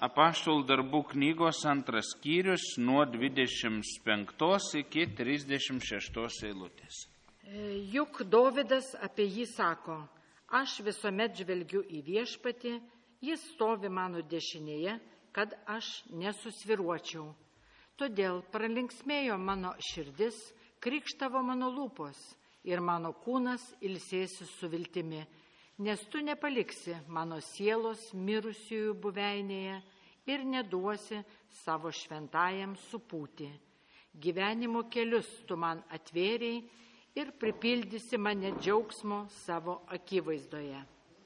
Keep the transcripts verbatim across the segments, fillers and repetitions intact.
Apaštalų darbų knygos antras skyrius nuo dvidešimt penktos iki trisdešimt šeštos eilutės. Juk Dovydas apie jį sako, aš visuomet žvelgiu į viešpatį, jis stovi mano dešinėje, kad aš nesusviruočiau. Todėl pralinksmėjo mano širdis, krikštavo mano lūpos ir mano kūnas ilsėsi su viltimi, nes tu nepaliksi mano sielos mirusiųjų buveinėje ir neduosi savo šventajam supūti. Gyvenimo kelius tu man atvėrei ir pripildysi mane džiaugsmo savo akivaizdoje.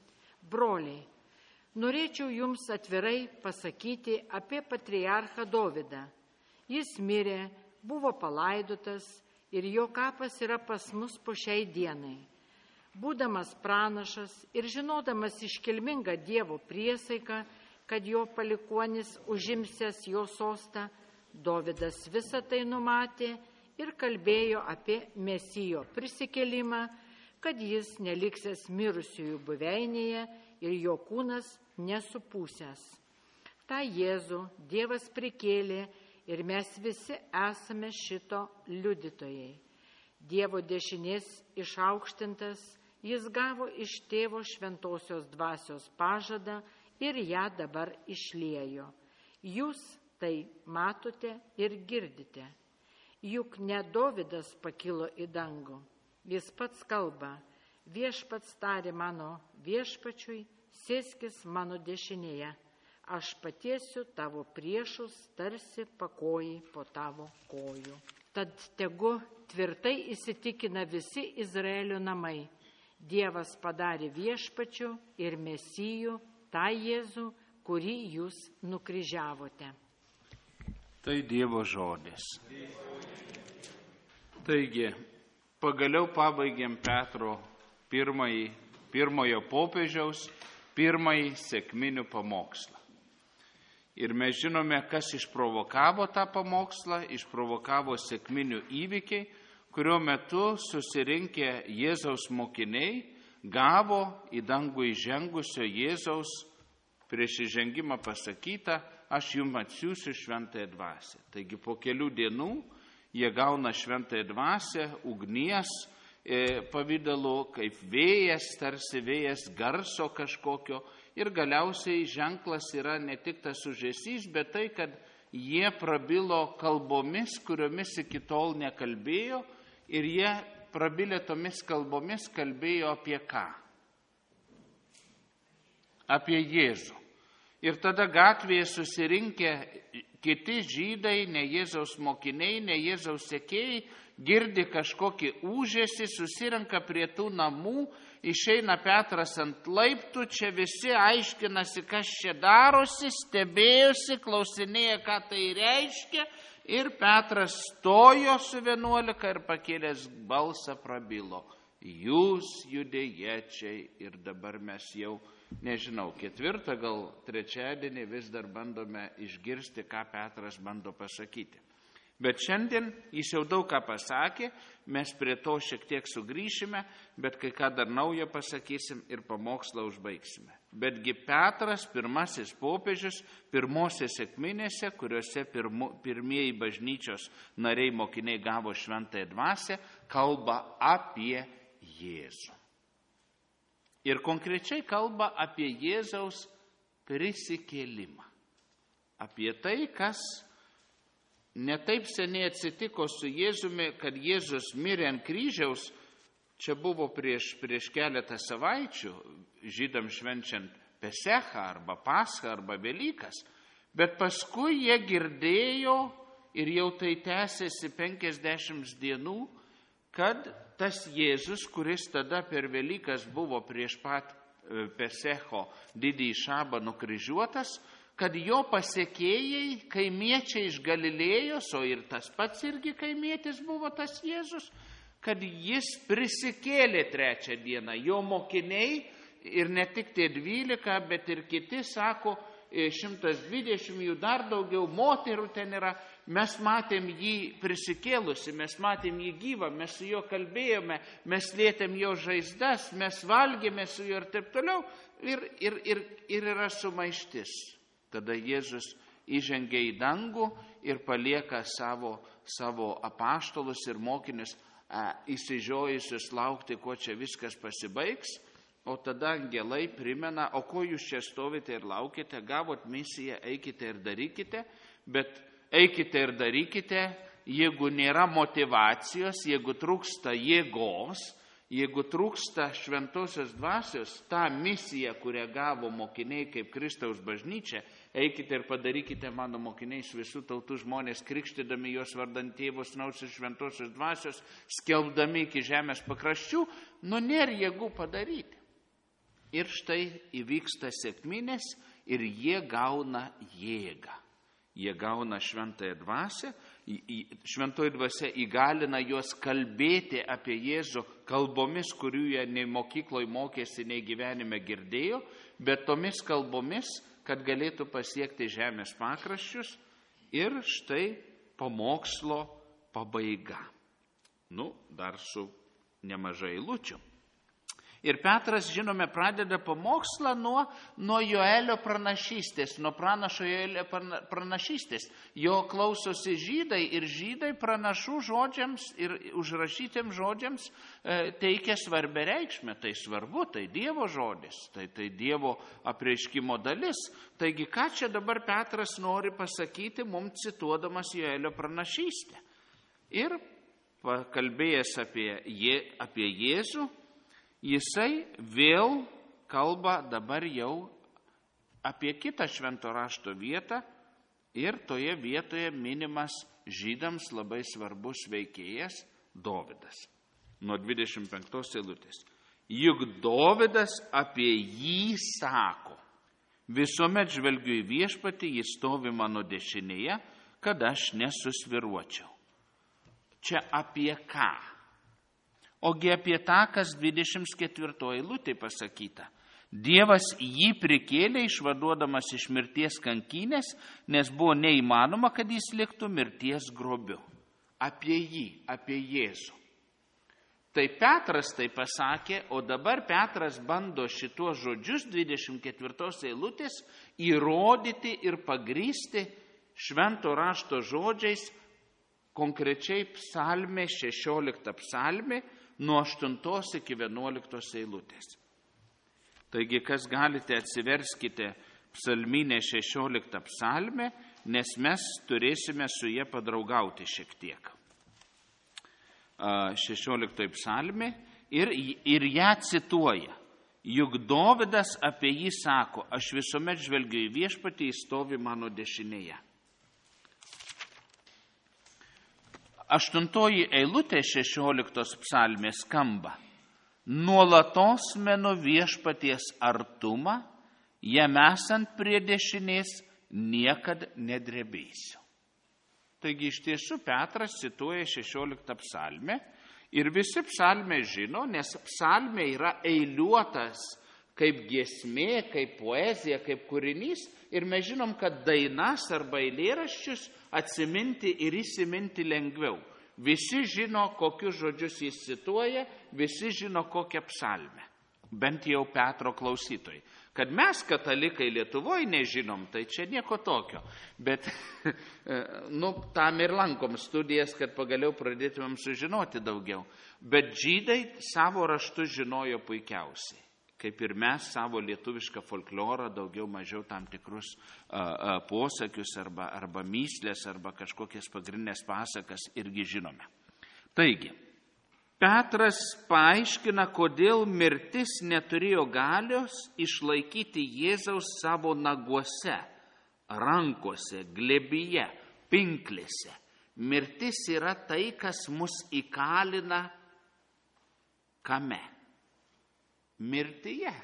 Broliai, norėčiau jums atvirai pasakyti apie patriarchą Dovydą. Jis mirė, buvo palaidotas ir jo kapas yra pas mus po šiai dienai. Būdamas pranašas ir žinodamas iškilmingą Dievo priesaiką, kad jo palikuonis užimsęs jo sostą, Dovydas visą tai numatė ir kalbėjo apie Mesijo prisikėlimą, kad jis neliksęs mirusiųjų buveinėje ir jo kūnas nesupūsęs. Ta Jėzų Dievas prikėlė ir mes visi esame šito liudytojai. Dievo dešinės išaukštintas, jis gavo iš tėvo šventosios dvasios pažadą ir ją dabar išliejo. Jūs tai matote ir girdite. Juk ne Dovydas pakilo į dangų. Jis pats kalba, viešpats tarė mano viešpačiui, sėskis mano dešinėje. Aš patiesiu tavo priešus, tarsi pakojai po tavo kojų. Tad tegu tvirtai įsitikina visi Izraelio namai. Dievas padarė viešpačiu ir Mesiju tą Jėzų, kurį jūs nukryžiavote. Tai Dievo žodis. Taigi, pagaliau pabaigėm Petro pirmąjį, pirmojo popiežiaus, pirmąjį sekminių pamokslą. Ir mes žinome, kas išprovokavo tą pamokslą, išprovokavo sekminių įvykiai, kurio metu susirinkę Jėzaus mokiniai gavo į dangų įžengusio Jėzaus prieš įžengimą pasakytą, aš jums atsiųsiu šventąją dvasią. Taigi po kelių dienų jie gauna šventąją dvasią, ugnies e, pavidalu, kaip vėjas, tarsi vėjas garso kažkokio. Ir galiausiai ženklas yra ne tik tas užesys, bet tai, kad jie prabilo kalbomis, kuriomis iki tol nekalbėjo, ir jie prabilę tomis kalbomis kalbėjo apie ką? Apie Jėzų. Ir tada gatvėje susirinkę kiti žydai, ne Jėzaus mokiniai, ne Jėzaus sekėjai, girdi kažkokį ūžesį, susirenka prie tų namų, išeina Petras ant laiptų, čia visi aiškinasi, kas čia darosi, stebėjosi, klausinėja, ką tai reiškia, ir Petras stojo su vienuolika ir pakėlęs balsą prabilo. Jūs judėjiečiai, ir dabar mes jau, nežinau, ketvirtą, gal trečiadienį vis dar bandome išgirsti, ką Petras bando pasakyti. Bet šiandien jis jau daug ką pasakė, mes prie to šiek tiek sugrįšime, bet kai ką dar naujo pasakysim ir pamokslą užbaigsime. Betgi Petras, pirmasis popiežius, pirmose sekminėse, kuriuose pirmu, pirmieji bažnyčios nariai mokiniai gavo šventąją dvasią, kalba apie Jėzų. Ir konkrečiai kalba apie Jėzaus prisikėlimą. Apie tai, kas netaip seniai atsitiko su Jėzumi, kad Jėzus mirė ant kryžiaus, čia buvo prieš, prieš keletą savaičių, žydams švenčiant Pesechą arba Paschą arba Velykas, bet paskui jie girdėjo ir jau tai tęsėsi penkiasdešimt dienų, kad tas Jėzus, kuris tada per Velykas buvo prieš pat Pesecho didįjį šabą nukryžiuotas, kad jo pasekėjai, kaimiečiai iš Galilėjos, o ir tas pats irgi kaimietis buvo tas Jėzus, kad jis prisikėlė trečią dieną. Jo mokiniai ir ne tik tie dvylika, bet ir kiti sako, šimtas dvidešimt jų dar daugiau, moterų ten yra, mes matėm jį prisikėlusi, mes matėm jį gyvą, mes su juo kalbėjome, mes lietėm jo žaizdas, mes valgėme su juo ir taip toliau, ir, ir, ir, ir yra sumaištis. Tada Jėzus įžengia į dangų ir palieka savo, savo apaštalus ir mokinius įsižiojusius laukti, kuo čia viskas pasibaigs. O tada angelai primena, o ko jūs čia stovite ir laukite, gavot misiją, eikite ir darykite, bet eikite ir darykite, jeigu nėra motyvacijos, jeigu trūksta jėgos, jeigu trūksta šventosios dvasios, tą misiją, kurią gavo mokiniai kaip Kristaus bažnyčia, eikite ir padarykite mano mokiniais visų tautų žmonės, krikštydami juos vardant Tėvo, Sūnaus ir šventosios dvasios, skelbdami iki žemės pakraščių, nu nėra jėgų padaryti. Ir štai įvyksta sekminės ir jie gauna jėgą. Jie gauna šventąją dvasią, šventoji dvasia įgalina juos kalbėti apie Jėzų kalbomis, kurių jie nei mokykloje mokėsi, nei gyvenime girdėjo, bet tomis kalbomis, kad galėtų pasiekti žemės pakraščius. Ir štai pamokslo pabaiga. Nu, dar su nemažai eilučių. Ir Petras, žinome, pradeda pamokslą nuo, nuo Joelio pranašystės, nuo pranašo Joelio pranašystės. Jo klausosi žydai ir žydai pranašų žodžiams ir užrašytiems žodžiams e, teikia svarbę reikšmę. Tai svarbu, tai Dievo žodis, tai, tai Dievo apreiškimo dalis. Taigi, ką čia dabar Petras nori pasakyti, mums cituodamas Joelio pranašystę. Ir pakalbėjęs apie, Je, apie Jėzų, jisai vėl kalba dabar jau apie kitą švento rašto vietą ir toje vietoje minimas žydams labai svarbus veikėjas Dovydas. Nuo dvidešimt penktos eilutės. Juk Dovydas apie jį sako, visuomet žvelgiu į viešpatį, jis stovi mano dešinėje, kad aš nesusviruočiau. Čia apie ką? Ogi apie tą, kas dvidešimt ketvirtoje eilutėje pasakyta. Dievas jį prikėlė išvaduodamas iš mirties kankynės, nes buvo neįmanoma, kad jis liktų mirties grobiu. Apie jį, apie Jėzų. Tai Petras tai pasakė, o dabar Petras bando šituos žodžius dvidešimt ketvirtos eilutės įrodyti ir pagrysti švento rašto žodžiais, konkrečiai psalmė, šešiolikta psalmė, nuo aštuntos iki vienuoliktos eilutės. Taigi, kas galite, atsiverskite psalminę šešioliktą psalmę, nes mes turėsime su jie padraugauti šiek tiek. šešioliktoji psalmė ir, ir ją cituoja. Juk Dovydas apie jį sako, aš visuomet žvelgiu į viešpatį, jis stovi mano dešinėje. Aštuntoji eilutė šešioliktos psalmės skamba. Nuolatos menu viešpaties artumą, jam esant prie dešinės, niekad nedrebėsiu. Taigi iš tiesų Petras cituoja šešioliktą psalmę ir visi psalmę žino, nes psalmė yra eiliuotas kaip giesmė, kaip poezija, kaip kūrinys ir mes žinom, kad dainas arba eilėraščius atsiminti ir įsiminti lengviau. Visi žino, kokius žodžius jis cituoja, visi žino, kokią psalmę. Bent jau Petro klausytojai. Kad mes, katalikai Lietuvoje, nežinom, tai čia nieko tokio. Bet nu, tam ir lankom studijas, kad pagaliau pradėtumėm sužinoti daugiau. Bet žydai savo raštus žinojo puikiausiai. Kaip ir mes savo lietuvišką folklorą, daugiau mažiau tam tikrus a, a, posakius arba, arba myslės arba kažkokias pagrindinės pasakas irgi žinome. Taigi, Petras paaiškina, kodėl mirtis neturėjo galios išlaikyti Jėzaus savo naguose, rankose, glėbyje, pinklėse. Mirtis yra tai, kas mus įkalina kame? Mirtyje.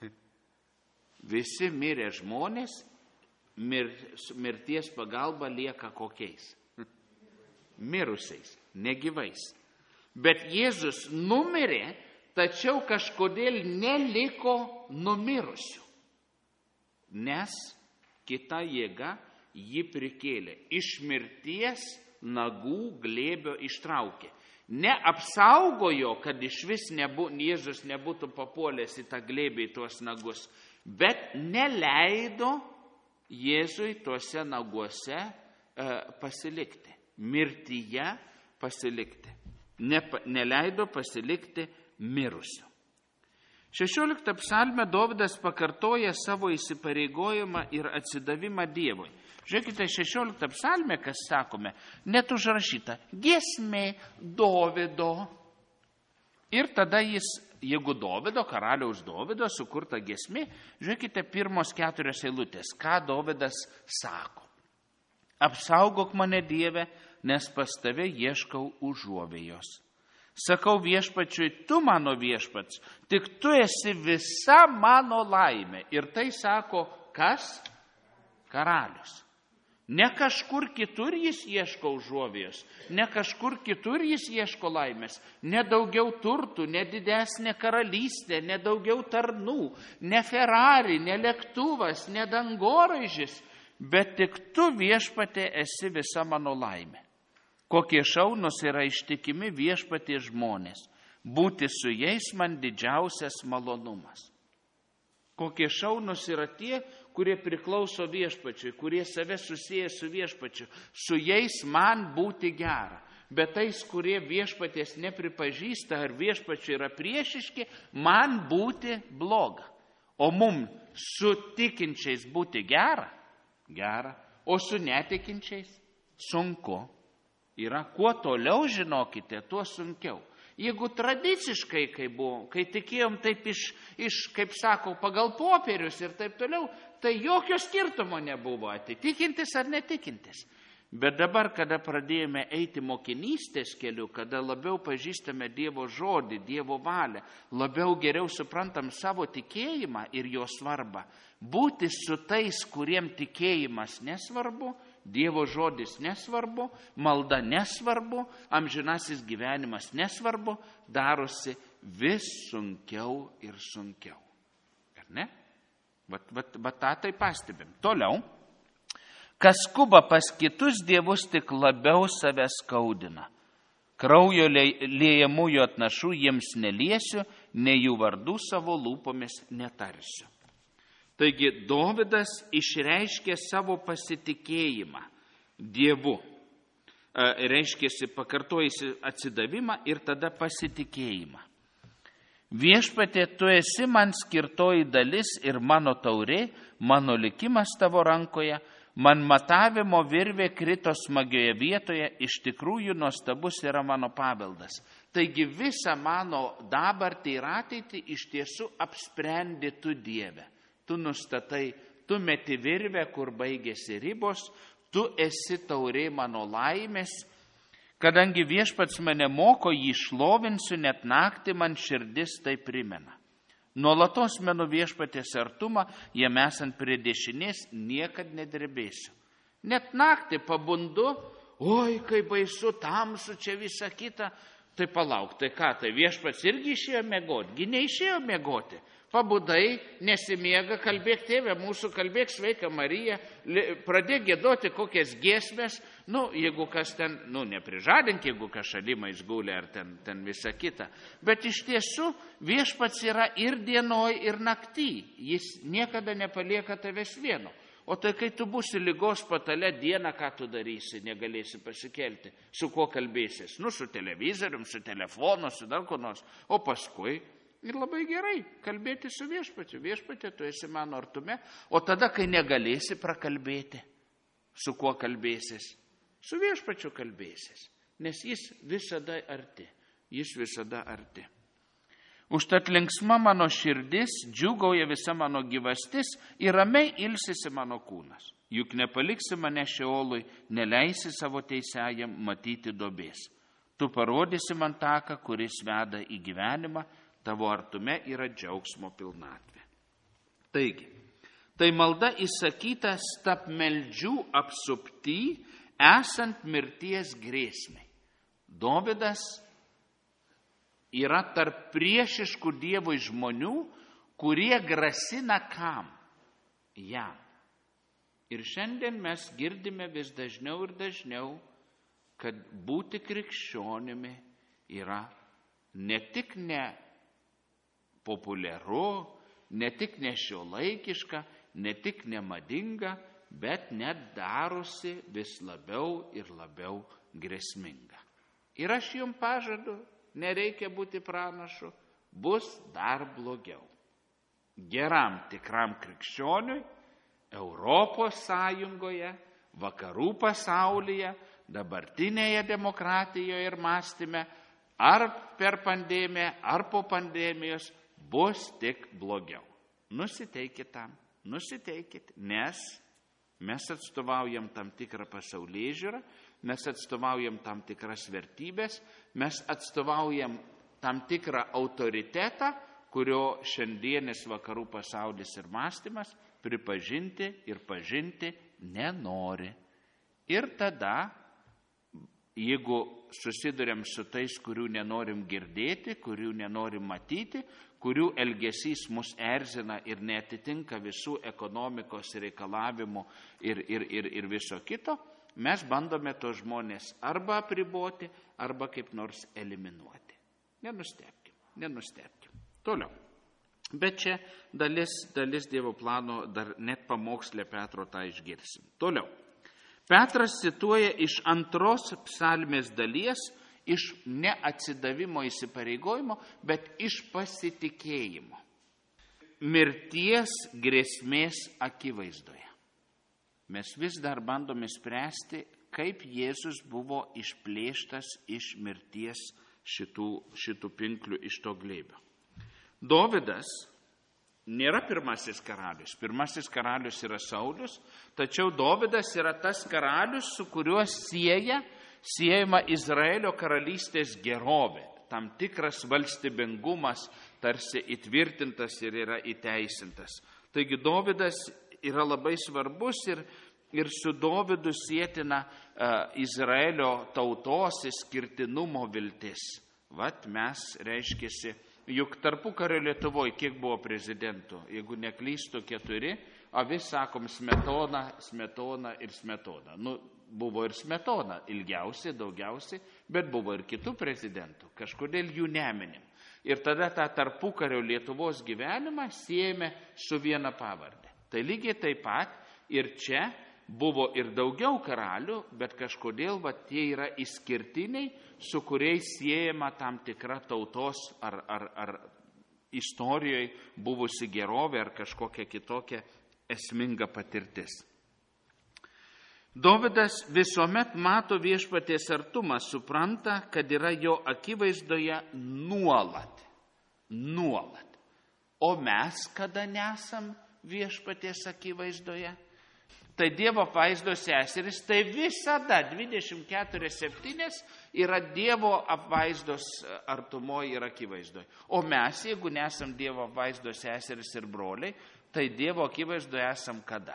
Visi mirę žmonės mir, mirties pagalba lieka kokiais? Mirusiais, negyvais. Bet Jėzus numirė, tačiau kažkodėl neliko numirusių. Nes kita jėga jį prikėlė. Iš mirties nagų glėbio ištraukė. Neapsaugojo, kad iš vis nebū, Jėzus nebūtų papuolęs į tą glėbį, į tuos nagus, bet neleido Jėzui tuose naguose e, pasilikti, mirtyje pasilikti, ne, neleido pasilikti mirusiu. šešioliktą psalmę Dovydas pakartoja savo įsipareigojimą ir atsidavimą Dievui. Žiūrėkite, šešioliktą psalmę, kas sakome, net užrašyta giesmė Dovydo. Ir tada jis, jeigu Dovydo, karaliaus Dovydo sukurta giesmė, žiūrėkite, pirmos keturios eilutės, ką Dovydas sako. Apsaugok mane, Dieve, nes pas tave ieškau užuovėjos. Sakau viešpačiui, tu mano viešpats, tik tu esi visa mano laimė. Ir tai sako, kas? Karalius. Ne kažkur kitur jis ieško užuovėjos, ne kažkur kitur jis ieško laimės, ne daugiau turtų, ne didesnė karalystė, ne daugiau tarnų, ne Ferrari, ne lėktuvas, ne dangoraižis, bet tik tu viešpatė esi visa mano laimė. Kokie šaunus yra ištikimi viešpatie žmonės, būti su jais man didžiausias malonumas. Kokie šaunus yra tie, kurie priklauso viešpačiui, kurie save susiję su viešpačiu, su jais man būti gera. Bet tais, kurie viešpaties nepripažįsta ar viešpačiui yra priešiški, man būti bloga. O mum su tikinčiais būti gera, gera, o su netikinčiais sunku. Yra, kuo toliau žinokite, tuo sunkiau. Jeigu tradiciškai, kai buvo, kai tikėjom taip iš, iš, kaip sako, pagal popierius ir taip toliau, tai jokio skirtumo nebuvo, atitikintis ar netikintis. Bet dabar, kada pradėjome eiti mokinystės keliu, kada labiau pažįstame Dievo žodį, Dievo valią, labiau geriau suprantam savo tikėjimą ir jo svarbą, būti su tais, kuriem tikėjimas nesvarbu, Dievo žodis nesvarbu, malda nesvarbu, amžinasis gyvenimas nesvarbu, darosi vis sunkiau ir sunkiau. Ar ne? Bet, bet, bet tą tai pastebim. Toliau. Kas skuba pas kitus dievus, tik labiau save skaudina. Kraujo liejamųjų atnašų jiems neliesiu, nei jų vardų savo lūpomis netarsiu. Taigi Dovydas išreiškė savo pasitikėjimą Dievu. Reiškėsi pakartojasi atsidavimą ir tada pasitikėjimą. Viešpatie, tu esi man skirtoji dalis ir mano taurė, mano likimas tavo rankoje, man matavimo virvė krito smagioje vietoje, iš tikrųjų nuostabus yra mano paveldas. Taigi visą mano dabartį ir ateitį iš tiesų apsprendi tu, Dieve. Tu nustatai, tu meti virvę, kur baigėsi ribos, tu esi taurė mano laimės. Kadangi viešpats mane moko, jį šlovinsiu, net naktį man širdis tai primena. Nuolatos menu viešpatės artumą, jam esant prie dešinės, niekad nedrebėsiu. Net naktį pabundu, oi, kaip baisu, tamsu, čia visa kita. Tai palauk, tai ką, tai viešpats irgi išėjo miegoti, gi neišėjo miegoti. Pabudai, nesimiega, kalbėk tėve mūsų, kalbėk sveika Marija, pradėk giedoti kokias giesmės, nu, jeigu kas ten, nu, neprižadink, jeigu kas šalimais gulė ar ten, ten visa kita. Bet iš tiesų viešpats yra ir dienoj, ir naktį, jis niekada nepalieka tavęs vieno. O tai kai tu būsi ligos patale dieną, ką tu darysi, negalėsi pasikelti, su kuo kalbėsis, nu, su televizorium, su telefonu, su dar ko nors, o paskui ir labai gerai kalbėti su viešpačiu. Viešpatie, tu esi mano artume. O tada, kai negalėsi prakalbėti, su kuo kalbėsis? Su viešpačiu kalbėsis. Nes jis visada arti. Jis visada arti. Užtat linksma mano širdis, džiūgauja visa mano gyvastis ir ramiai ilsisi mano kūnas. Juk nepaliksi mane Šeolui, neleisi savo teisėjam matyti duobės. Tu parodysi man taką, kuris veda į gyvenimą, tavo artume yra džiaugsmo pilnatvė. Taigi, tai malda įsakyta stapmeldžių apsupty, esant mirties grėsmei. Dovydas yra tarp priešiškų Dievui žmonių, kurie grasina kam? Jam. Ir šiandien mes girdime vis dažniau ir dažniau, kad būti krikščionimi yra ne tik ne populiaru, ne tik nešiuolaikiška, ne tik nemadinga, bet net darosi vis labiau ir labiau grėsminga. Ir aš jums pažadu, nereikia būti pranašu, bus dar blogiau. Geram tikram krikščioniui, Europos Sąjungoje, vakarų pasaulyje, dabartinėje demokratijoje ir mąstyme, ar per pandemiją, ar po pandemijos bus tik blogiau. Nusiteikit tam, nusiteikit, nes mes atstovaujam tam tikrą pasaulėžiūrą, mes atstovaujam tam tikras vertybės, mes atstovaujam tam tikrą autoritetą, kurio šiandienis vakarų pasaulis ir mąstymas pripažinti ir pažinti nenori. Ir tada, jeigu susiduriam su tais, kurių nenorim girdėti, kurių nenorim matyti, kurių elgesys mus erzina ir neatitinka visų ekonomikos reikalavimų ir, ir, ir, ir viso kito, mes bandome tos žmonės arba apriboti, arba kaip nors eliminuoti. Nenustebkim, nenustebkim. Toliau. Bet čia dalis, dalis Dievo plano, dar net pamokslė Petro tą išgirsim. Toliau. Petras cituoja iš antros psalmės dalies, iš neatsidavimo įsipareigojimo, bet iš pasitikėjimo. Mirties grėsmės akivaizdoje. Mes vis dar bandome spręsti, kaip Jėzus buvo išplėštas iš mirties šitų, šitų pinklių, iš to glėbio. Dovydas nėra pirmasis karalius. Pirmasis karalius yra Saulius, tačiau Dovydas yra tas karalius, su kuriuo sieja, siejama Izraelio karalystės gerovė. Tam tikras valstybingumas tarsi įtvirtintas ir yra įteisintas. Taigi Dovydas yra labai svarbus ir, ir su Dovydu sietina uh, Izraelio tautos išskirtinumo viltis. Vat mes reiškėsi, juk tarpukario Lietuvoje kiek buvo prezidentų, jeigu neklystu keturi, o vis sakom Smetona, Smetona ir Smetona. Nu, buvo ir Smetona, ilgiausiai, daugiausiai, bet buvo ir kitų prezidentų, kažkodėl jų neminim. Ir tada tą tarpukario Lietuvos gyvenimą siejame su viena pavardė. Tai lygiai taip pat ir čia buvo ir daugiau karalių, bet kažkodėl va, tie yra išskirtiniai, su kuriais siejama tam tikra tautos ar, ar, ar istorijoje buvusi gerovė ar kažkokia kitokia esminga patirtis. Dovydas visuomet mato viešpaties artumą, supranta, kad yra jo akivaizdoje nuolat. Nuolat. O mes kada nesam viešpaties akivaizdoje? Tai Dievo apvaizdos seseris, tai visada dvidešimt keturios septynios yra Dievo apvaizdos artumoje ir akivaizdoje. O mes, jeigu nesam Dievo apvaizdos seseris ir broliai, tai Dievo akivaizdoje esam kada?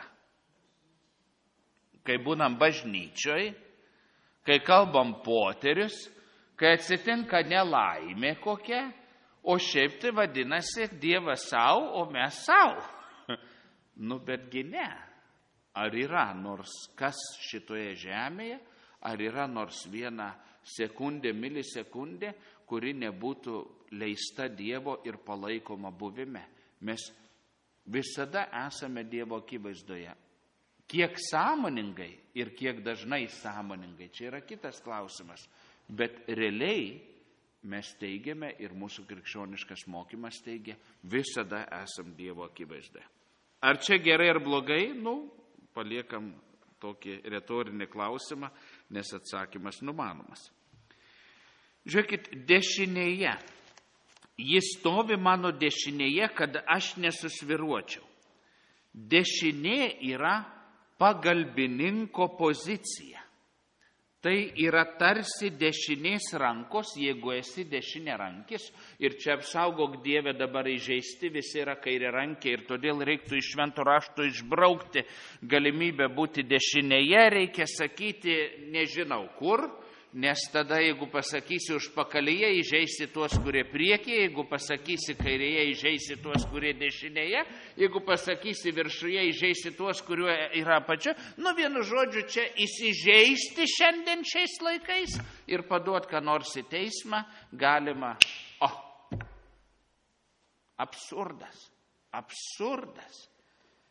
Kai būnam bažnyčioj, kai kalbam poterius, kai atsitinka nelaimė kokia, o šiaip tai vadinasi Dievas savo, o mes savo. Nu, betgi ne. Ar yra nors kas šitoje žemėje, ar yra nors viena sekundė, milisekundė, kuri nebūtų leista Dievo ir palaikoma buvime. Mes visada esame Dievo akivaizdoje. Kiek sąmoningai ir kiek dažnai sąmoningai, čia yra kitas klausimas. Bet realiai mes teigiame ir mūsų krikščioniškas mokymas teigia, visada esam Dievo akivaizdoje. Ar čia gerai ar blogai? Nu, paliekam tokį retorinį klausimą, nes atsakymas numanomas. Žiūrėkit, dešinėje. Jis stovi mano dešinėje, kad aš nesusviruočiau. Dešinė yra pagalbininko pozicija. Tai yra tarsi dešinės rankos, jeigu esi dešinė rankis, ir čia apsaugok Dieve dabar įžeisti, visi yra kairė rankė, ir todėl reiktų iš švento rašto išbraukti galimybę būti dešinėje, reikia sakyti nežinau kur, nes tada jeigu pasakysi užpakalyje, įžeisi tuos, kurie priekyje, jeigu pasakysi kairėje, įžeisi tuos, kurie dešinėje, jeigu pasakysi viršuje, įžeisi tuos, kurie yra apačioje. Nu, vienu žodžiu, čia įsižeisti šiandien šiais laikais ir paduot ką nors į teismą galima. O, absurdas, absurdas.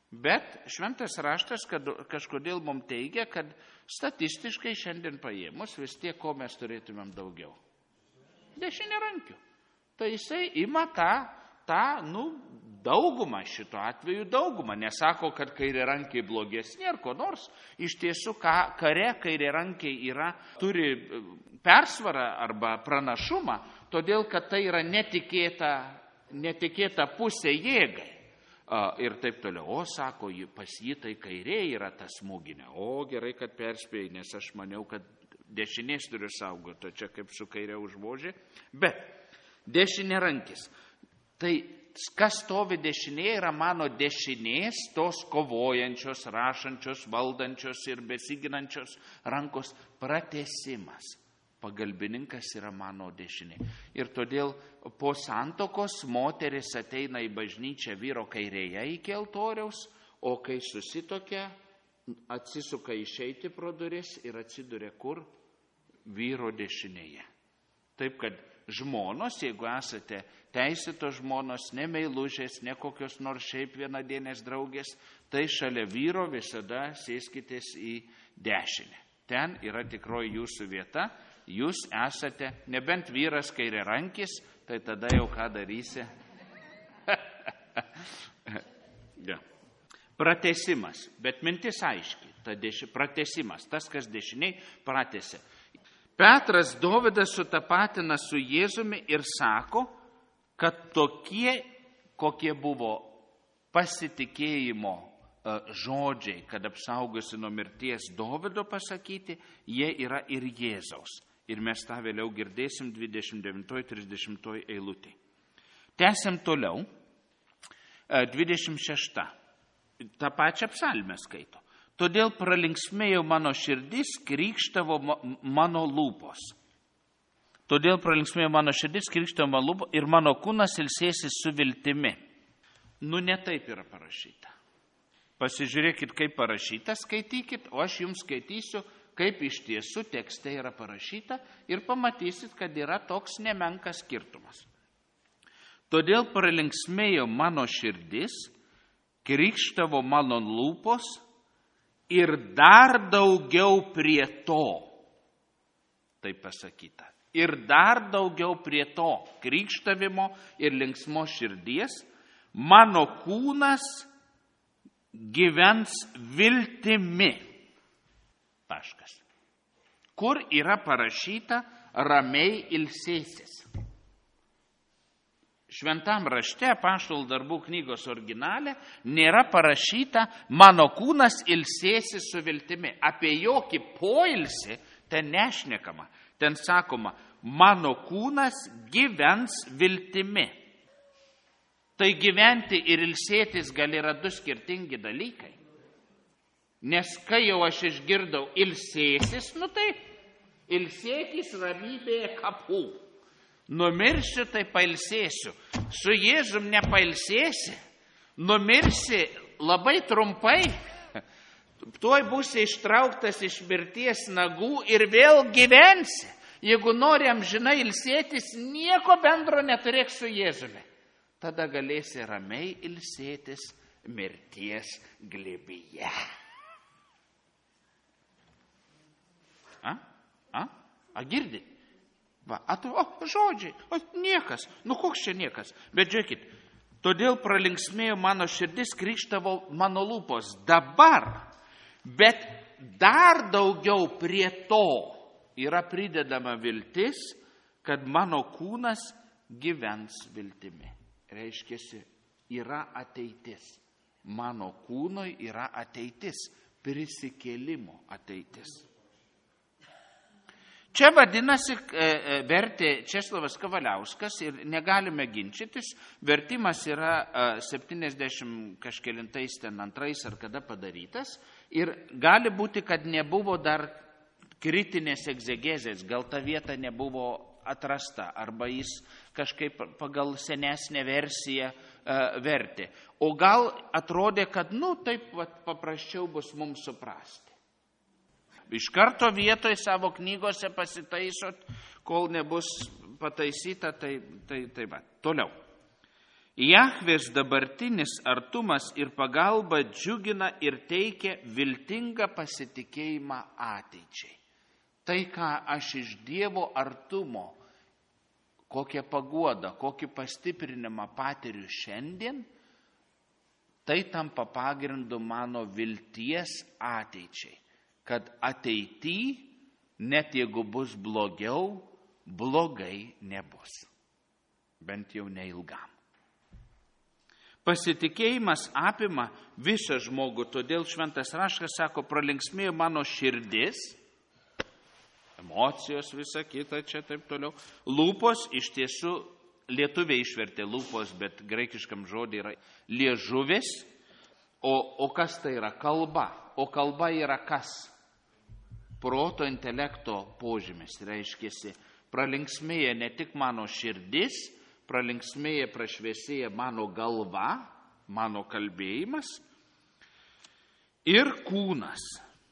Bet šventas raštas kad, kažkodėl mums teigia, kad statistiškai šiandien paėmus vis tiek, ko mes turėtumėm daugiau. Dešiniarankių. Tai jisai ima tą, tą nu, daugumą šito atveju daugumą. Nesako, kad kairiarankiai blogesni ar ko nors. Iš tiesų, ką, kare kairiarankiai yra, turi persvarą arba pranašumą, todėl, kad tai yra netikėta, netikėta pusė jėgai. Ir taip toliau. O, sako, pas jį tai kairė yra ta smūginė. O, gerai, kad perspėjai, nes aš maniau, kad dešinės turiu saugoti, čia kaip su kairė užvožė. Bet dešiniarankis. Tai kas stovi dešinėje yra mano dešinės, tos kovojančios, rašančios, valdančios ir besiginančios rankos pratęsimas. Pagalbininkas yra mano dešinė. Ir todėl po santokos moteris ateina į bažnyčią vyro kairėje iki altoriaus, o kai susitokia, atsisuka išeiti pro duris ir atsiduria kur? Vyro dešinėje. Taip kad žmonos, jeigu esate teisėtos žmonos, ne meilužės, ne kokios nors šiaip vienadienės draugės, tai šalia vyro visada sėskitės į dešinę. Ten yra tikroji jūsų vieta. Jūs esate, nebent vyras kairiarankis, tai tada jau ką darysi? Ja. Pratęsimas, bet mintis aiški, ta deši, pratęsimas, tas, kas dešiniai pratęsia. Petras Dovydas sutapatina su Jėzumi ir sako, kad tokie, kokie buvo pasitikėjimo žodžiai, kad apsaugosi nuo mirties Dovydo pasakyti, jie yra ir Jėzaus. Ir mes tą vėliau girdėsim dvidešimt devintoje trisdešimtoje eilutėje. Tęsiam toliau. dvidešimt šešta. Ta pačia psalmė skaito. Todėl pralinksmėjo mano širdis, krykštavo mano lūpos. Todėl pralinksmėjo mano širdis, krykštavo mano lūpos ir mano kūnas ilsėsis su viltimi. Nu, ne taip yra parašyta. Pasižiūrėkit, kaip parašyta, skaitykit, o aš jums skaitysiu, kaip iš tiesų tekste yra parašyta ir pamatysit, kad yra toks nemenkas skirtumas. Todėl pralinksmėjo mano širdis, krykštavo mano lūpos ir dar daugiau prie to. Taip pasakyta. Ir dar daugiau prie to krykštavimo ir linksmo širdies mano kūnas gyvens viltimi. Taškas. Kur yra parašyta ramiai ilsėsis? Šventam rašte, Apaštalų darbų knygos originale, nėra parašyta mano kūnas ilsėsis su viltimi. Apie jokį poilsį ten nešnekama. Ten sakoma, mano kūnas gyvens viltimi. Tai gyventi ir ilsėtis gal yra du skirtingi dalykai. Nes kai jau aš išgirdau ilsėsis, nu taip, ilsėkis ramybėje kapų. Numirsiu, tai pailsėsiu. Su Jėzum nepailsėsi. Numirsi labai trumpai. Tuoj būsi ištrauktas iš mirties nagų ir vėl gyvensi. Jeigu nori amžinai ilsėtis, nieko bendro neturėk su Jėzumi. Tada galėsi ramiai ilsėtis mirties glėbyje. A? A? A girdit? Va, atro, o, žodžiai, o, niekas, nu koks čia niekas. Bet žiūrėkit, todėl pralinksmėjo mano širdis, krykštavo mano lūpos. Dabar, bet dar daugiau prie to yra pridedama viltis, kad mano kūnas gyvens viltimi. Reiškiasi, yra ateitis. Mano kūnui yra ateitis, prisikėlimo ateitis. Čia vadinasi, vertė Česlovas Kavaliauskas ir negalime ginčytis, vertimas yra septyniasdešimt kažkelintais ten antrais ar kada padarytas ir gali būti, kad nebuvo dar kritinės egzegezės, gal ta vieta nebuvo atrasta arba jis kažkaip pagal senesnę versiją vertė. O gal atrodė, kad nu taip vat, paprasčiau bus mums suprasti. Iš karto vietoj savo knygose pasitaisot, kol nebus pataisyta, tai, tai, tai va. Toliau. Jahvės dabartinis artumas ir pagalba džiugina ir teikia viltingą pasitikėjimą ateičiai. Tai, ką aš iš Dievo artumo, kokią paguodą, kokį pastiprinimą patiriu šiandien, tai tampa pagrindu mano vilties ateičiai, kad ateityje, net jeigu bus blogiau, blogai nebus. Bent jau neilgam. Pasitikėjimas apima visą žmogų, todėl šventas raštas sako, pralinksmėjo mano širdis, emocijos, visa kita, čia taip toliau. Lūpos, iš tiesų, lietuviai išvertė lūpos, bet graikiškam žodį yra liežuvis, o, o kas tai yra? Kalba. O kalba yra kas? Proto intelekto požymis, reiškiasi, pralinksmėja ne tik mano širdis, pralinksmėja, prašviesėja mano galva, mano kalbėjimas ir kūnas.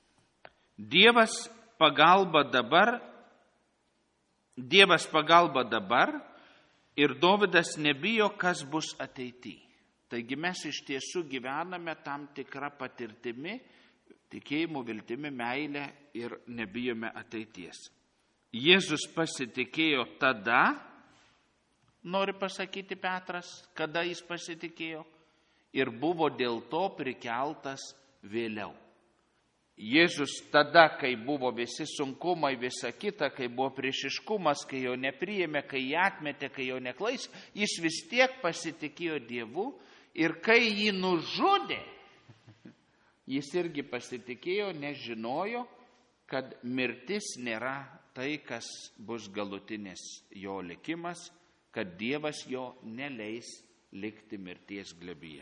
Dievas pagalba dabar, Dievas pagalba dabar ir Dovydas nebijo, kas bus ateityje. Taigi mes iš tiesų gyvename tam tikrą patirtimi, tikėjimu, viltimi, meilę ir nebijome ateities. Jėzus pasitikėjo tada, nori pasakyti Petras, kada jis pasitikėjo, ir buvo dėl to prikeltas vėliau. Jėzus tada, kai buvo visi sunkumai, visa kita, kai buvo priešiškumas, kai jo nepriėmė, kai jį atmetė, kai jo neklais, jis vis tiek pasitikėjo Dievu ir kai jį nužudė, jis irgi pasitikėjo, nežinojo, kad mirtis nėra tai, kas bus galutinis jo likimas, kad Dievas jo neleis likti mirties glėbyje.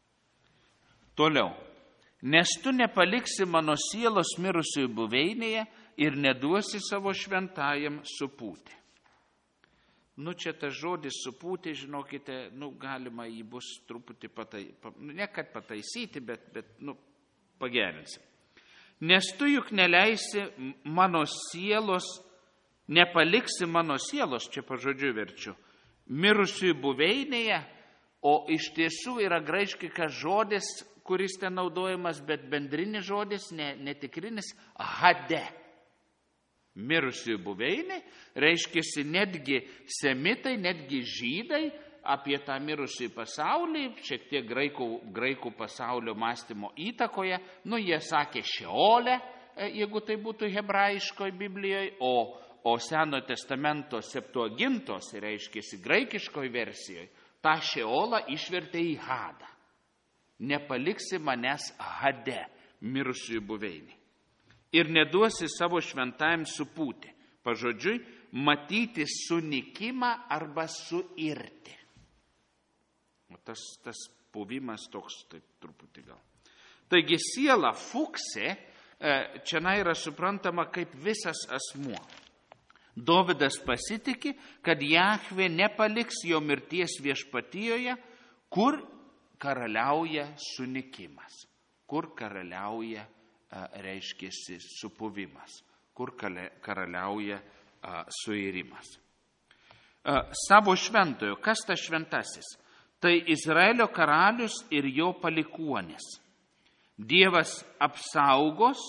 Toliau. Nes tu nepaliksi mano sielos mirusiųjų buveinėje ir neduosi savo šventajam supūti. Nu, čia tas žodis supūti, žinokite, nu, galima jį bus truputį pataisyti, ne kad pataisyti, bet, bet nu, pagerinsim. Nes tu juk neleisi mano sielos, nepaliksi mano sielos, čia pažodžiu verčiu, mirusiųjų buveinėje, o iš tiesų yra graikiškas žodis, kuris ten naudojamas, bet bendrinis žodis, ne, netikrinis, hade. Mirusiųjų buveinė, reiškiasi netgi semitai, netgi žydai apie tą mirusį pasaulį, šiek tiek graikų, graikų pasaulio mąstymo įtakoje, nu jie sakė šeolę, jeigu tai būtų hebrajiškoje Biblijoje, o O Senojo testamento septuagintos, reiškiasi graikiškoje versijoje, tą šeolą išvertė į hadą. Nepaliksi manęs hade, mirusiųjų buveinį. Ir neduosi savo šventajam supūti. Pažodžiui, matyti sunikimą arba suirti. O tas, tas puvimas toks, taip truputį gal. Taigi siela fuksė, čia yra suprantama kaip visas asmuo. Dovydas pasitiki, kad Jahvė nepaliks jo mirties viešpatijoje, kur karaliauja sunikimas, kur karaliauja, reiškiasi, supuvimas, kur karaliauja suirimas. Savo šventojo, kas tas šventasis? Tai Izraelio karalius ir jo palikuonis. Dievas apsaugos,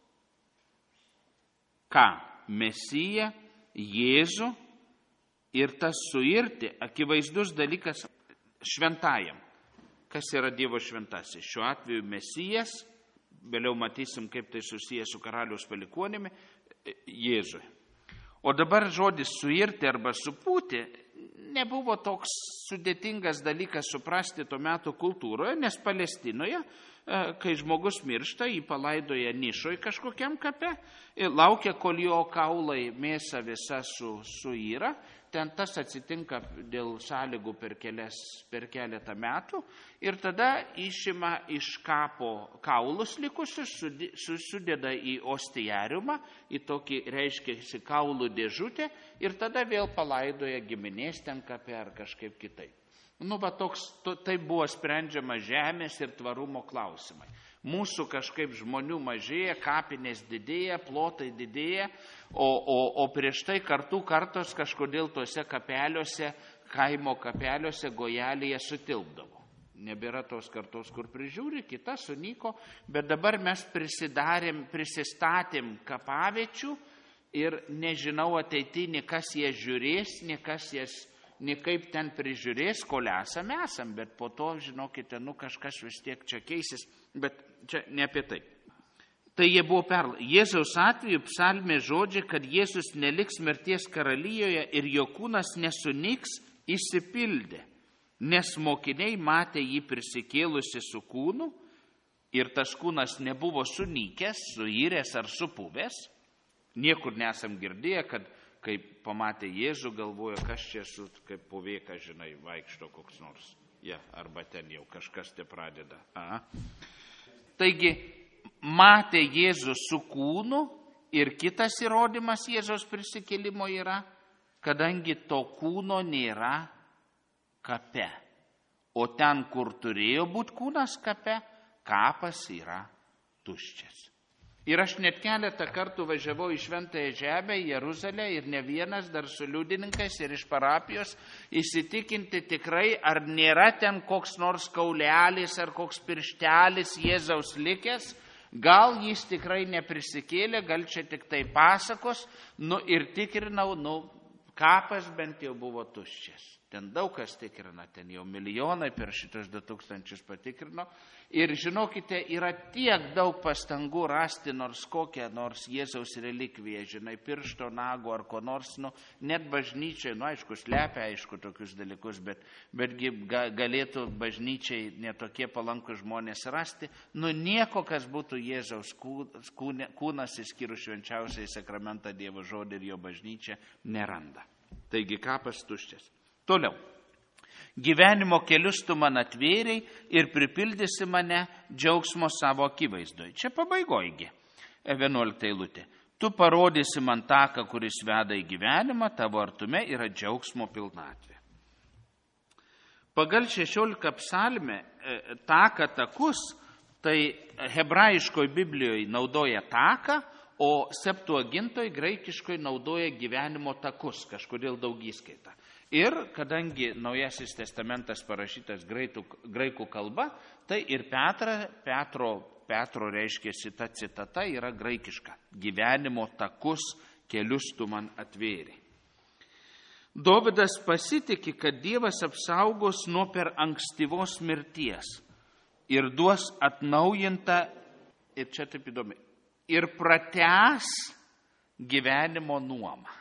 ką? Mesiją, Jėzų ir tas suirti, akivaizdus dalykas šventajam. Kas yra Dievo šventasis? Šiuo atveju Mesijas, vėliau matysim, kaip tai susijęs su karaliaus palikuonimi, Jėzui. O dabar žodis suirti arba supūti nebuvo toks sudėtingas dalykas suprasti to meto kultūroje, nes Palestinoje, kai žmogus miršta, jį palaidoja nišoje kažkokiam kape, laukia, kol jo kaulai mėsa visa su, suyra, ten tas atsitinka dėl sąlygų per, kelias, per keletą metų ir tada išima iš kapo kaulus likusius, sudeda į ostiariumą, į tokį, reiškia, kaulų dėžutę ir tada vėl palaidoja giminės ten kape ar kažkaip kitaip. Nu, va, toks, to, tai buvo sprendžiama žemės ir tvarumo klausimai. Mūsų kažkaip žmonių mažėja, kapinės didėja, plotai didėja, o, o, o prieš tai kartų kartos kažkodėl tuose kapeliuose kaimo kapeliuose gojelėje sutilpdavo. Nebėra tos kartos, kur prižiūri, kita sunyko, bet dabar mes prisidarėm, prisistatėm kapaviečių ir nežinau ateitinį, kas jie žiūrės, ne kas jas, ne kaip ten prižiūrės, kol esame, esam, bet po to, žinokite, nu kažkas vis tiek čia keisis, bet čia ne apie tai. Tai jie buvo perla. Jėzaus atveju psalmė žodžiai, kad Jėzus neliks mirties karalijoje ir jo kūnas nesuniks, įsipildė. Nes mokiniai matė jį prisikėlusi su kūnu ir tas kūnas nebuvo sunykęs, suiręs ar supuvęs. Niekur nesam girdėję, kad kai pamatė Jėzų, galvoja, kas čia su, kaip povėka, žinai, vaikšto koks nors. Ja, arba ten jau kažkas te pradeda. Aha. Taigi, matė Jėzų su kūnu ir kitas įrodymas Jėzaus prisikėlimo yra, kadangi to kūno nėra kape. O ten, kur turėjo būti kūnas kape, kapas yra tuščias. Ir aš net keletą kartų važiavau į Šventąją Žemę, į Jeruzalę ir ne vienas dar su liudininkais ir iš parapijos įsitikinti tikrai, ar nėra ten koks nors kaulelis ar koks pirštelis Jėzaus likęs. Gal jis tikrai neprisikėlė, gal čia tik tai pasakos, nu ir tikrinau, nu kapas bent jau buvo tuščias. Ten daug kas tikrina, ten jau milijonai per šitus du tūkstančius patikrino. Ir žinokite, yra tiek daug pastangų rasti nors kokią nors Jėzaus relikviją, žinai, piršto, nago ar ko nors, nu, net bažnyčiai, nu, aišku, slepia, aišku, tokius dalykus, bet, betgi ga, galėtų bažnyčiai netokie palankus žmonės rasti, nu, nieko, kas būtų Jėzaus kūne, kūnas, išskyrus švenčiausiai sakramentą Dievo žodį ir jo bažnyčią, neranda. Taigi kapas tuščias. Toliau. Gyvenimo kelius tu man atvėrei ir pripildysi mane džiaugsmo savo akivaizdoje. Čia pabaigoji. vienuolikta eilutė. Tu parodysi man taką, kuris veda į gyvenimą, tavo artume yra džiaugsmo pilnatvė. Pagal šešiolika psalmę taką takus, tai hebrajiškoje Biblijoje naudoja taką, o Septuagintoj graikiškoje naudoja gyvenimo takus, kažkodėl daugiskaita. Ir kadangi Naujasis testamentas parašytas graikų kalba, tai ir Petra, Petro, Petro reiškėsi ta citata yra graikiška. Gyvenimo takus kelius tu man atvėrei. Dovydas pasitikė, kad Dievas apsaugos nuo per ankstyvos mirties ir duos atnaujintą, ir čia taip įdomi, ir pratęs gyvenimo nuomą.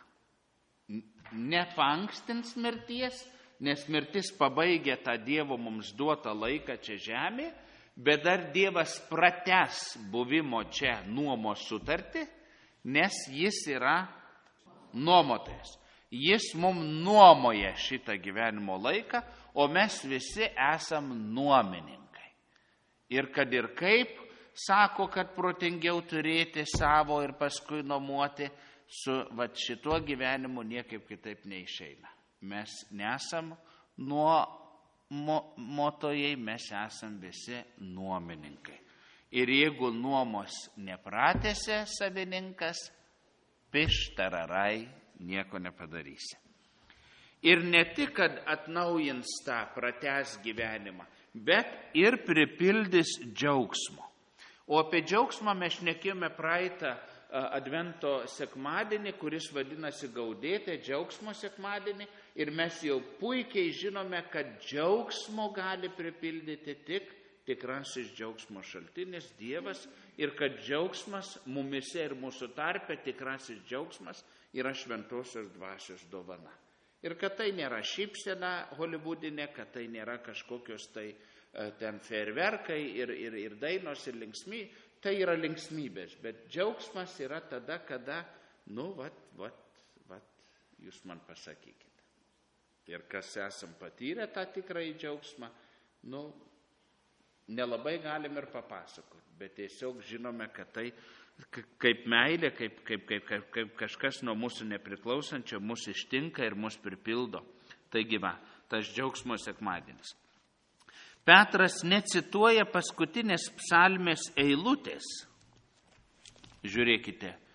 Nepankstins mirties, nes mirtis pabaigia tą Dievo mums duotą laiką čia žemė, bet dar Dievas pratęs buvimo čia nuomos sutartį, nes jis yra nuomotojas. Jis mums nuomoja šitą gyvenimo laiką, o mes visi esam nuomininkai. Ir kad ir kaip sako, kad protingiau turėti savo ir paskui nuomoti, su vat, šituo gyvenimu niekaip kitaip neišeina. Mes nesam nuomotojai, mes esam visi nuomininkai. Ir jeigu nuomos nepratęsia savininkas, pištararai nieko nepadarysi. Ir ne tik, kad atnaujins tą pratęs gyvenimą, bet ir pripildys džiaugsmo. O apie džiaugsmą mes šnekėjome praeitą Advento sekmadienį, kuris vadinasi Gaudėte, džiaugsmo sekmadienį, ir mes jau puikiai žinome, kad džiaugsmo gali pripildyti tik tikrasis džiaugsmo šaltinis Dievas, ir kad džiaugsmas mumise ir mūsų tarpe, tikrasis džiaugsmas yra šventosios dvasios dovana. Ir kad tai nėra šypsena holivudinė, kad tai nėra kažkokios tai ten fejerverkai ir, ir, ir dainos ir linksmy. Tai yra linksmybės, bet džiaugsmas yra tada, kada, nu, vat, vat, vat, jūs man pasakykite. Ir kas esam patyrę tą tikrąjį džiaugsmą, nu, nelabai galim ir papasakoti, bet tiesiog žinome, kad tai kaip meilė, kaip, kaip, kaip, kaip, kaip kažkas nuo mūsų nepriklausančio, mūsų ištinka ir mūsų pripildo. Taigi va, tas džiaugsmo sekmadienis. Petras necituoja paskutinės psalmės eilutės. Žiūrėkite,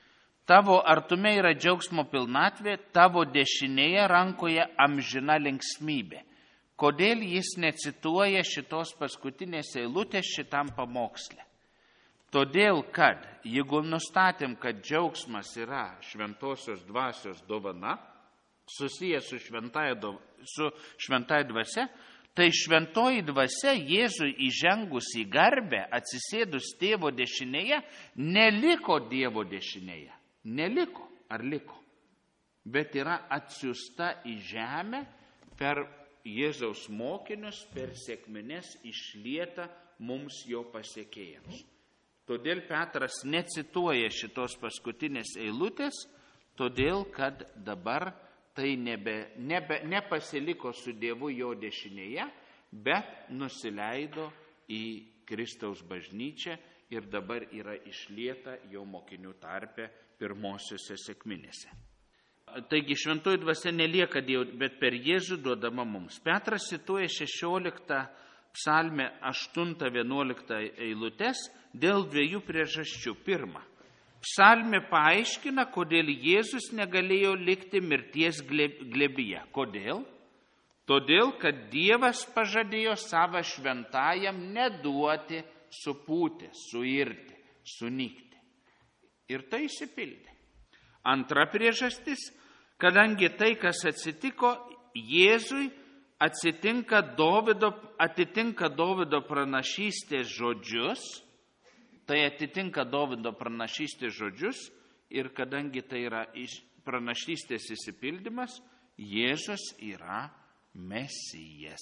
Tavo artume yra džiaugsmo pilnatvė, tavo dešinėje rankoje amžina linksmybė. Kodėl jis necituoja šitos paskutinės eilutės šitam pamoksle? Todėl, kad jeigu nustatėm, kad džiaugsmas yra šventosios dvasios dovana, susijęs su šventąja, su šventąja dvasia, tai šventoji dvasia Jėzui įžengus į garbę, atsisėdus tėvo dešinėje, neliko Dievo dešinėje. Neliko, ar liko, bet yra atsiųsta į žemę per Jėzaus mokinius, per sekmines išlieta mums jo pasiekėjams. Todėl Petras necituoja šitos paskutinės eilutės, todėl kad dabar tai nebe, nebe, nepasiliko su Dievu jo dešinėje, bet nusileido į Kristaus bažnyčią ir dabar yra išlieta jo mokinių tarpe pirmosiuose sekminėse. Taigi šventoji dvasia nelieka Dievo, bet per Jėzų duodama mums. Petras cituoja šešioliktą psalmę aštuntą vienuoliktą eilutes dėl dviejų priežasčių. Pirma, psalmė paaiškina, kodėl Jėzus negalėjo likti mirties glėbyje. Kodėl? Todėl, kad Dievas pažadėjo savo šventajam neduoti supūti, suirti, sunykti. Ir tai išsipildė. Antra priežastis, kadangi tai, kas atsitiko Jėzui, atsitinka Dovydo, atitinka Dovydo pranašystės žodžius, tai atitinka Dovydo pranašystės žodžius ir kadangi tai yra pranašystės išsipildymas, Jėzus yra Mesijas.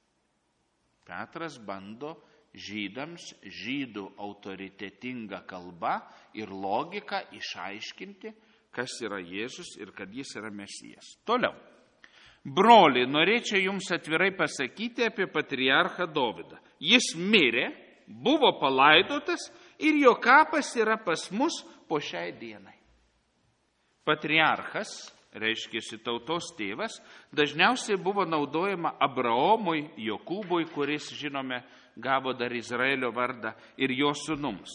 Petras bando žydams, žydų autoritetinga kalba ir logika išaiškinti, kas yra Jėzus ir kad jis yra Mesijas. Toliau. Broliai, norėčiau jums atvirai pasakyti apie patriarchą Dovydą. Jis mirė, buvo palaidotas ir jo kapas yra pas mus po šiai dienai. Patriarchas, reiškia tautos tėvas, dažniausiai buvo naudojama Abraomui, Jokūbui, kuris, žinome, gavo dar Izraelio vardą, ir jo sūnums.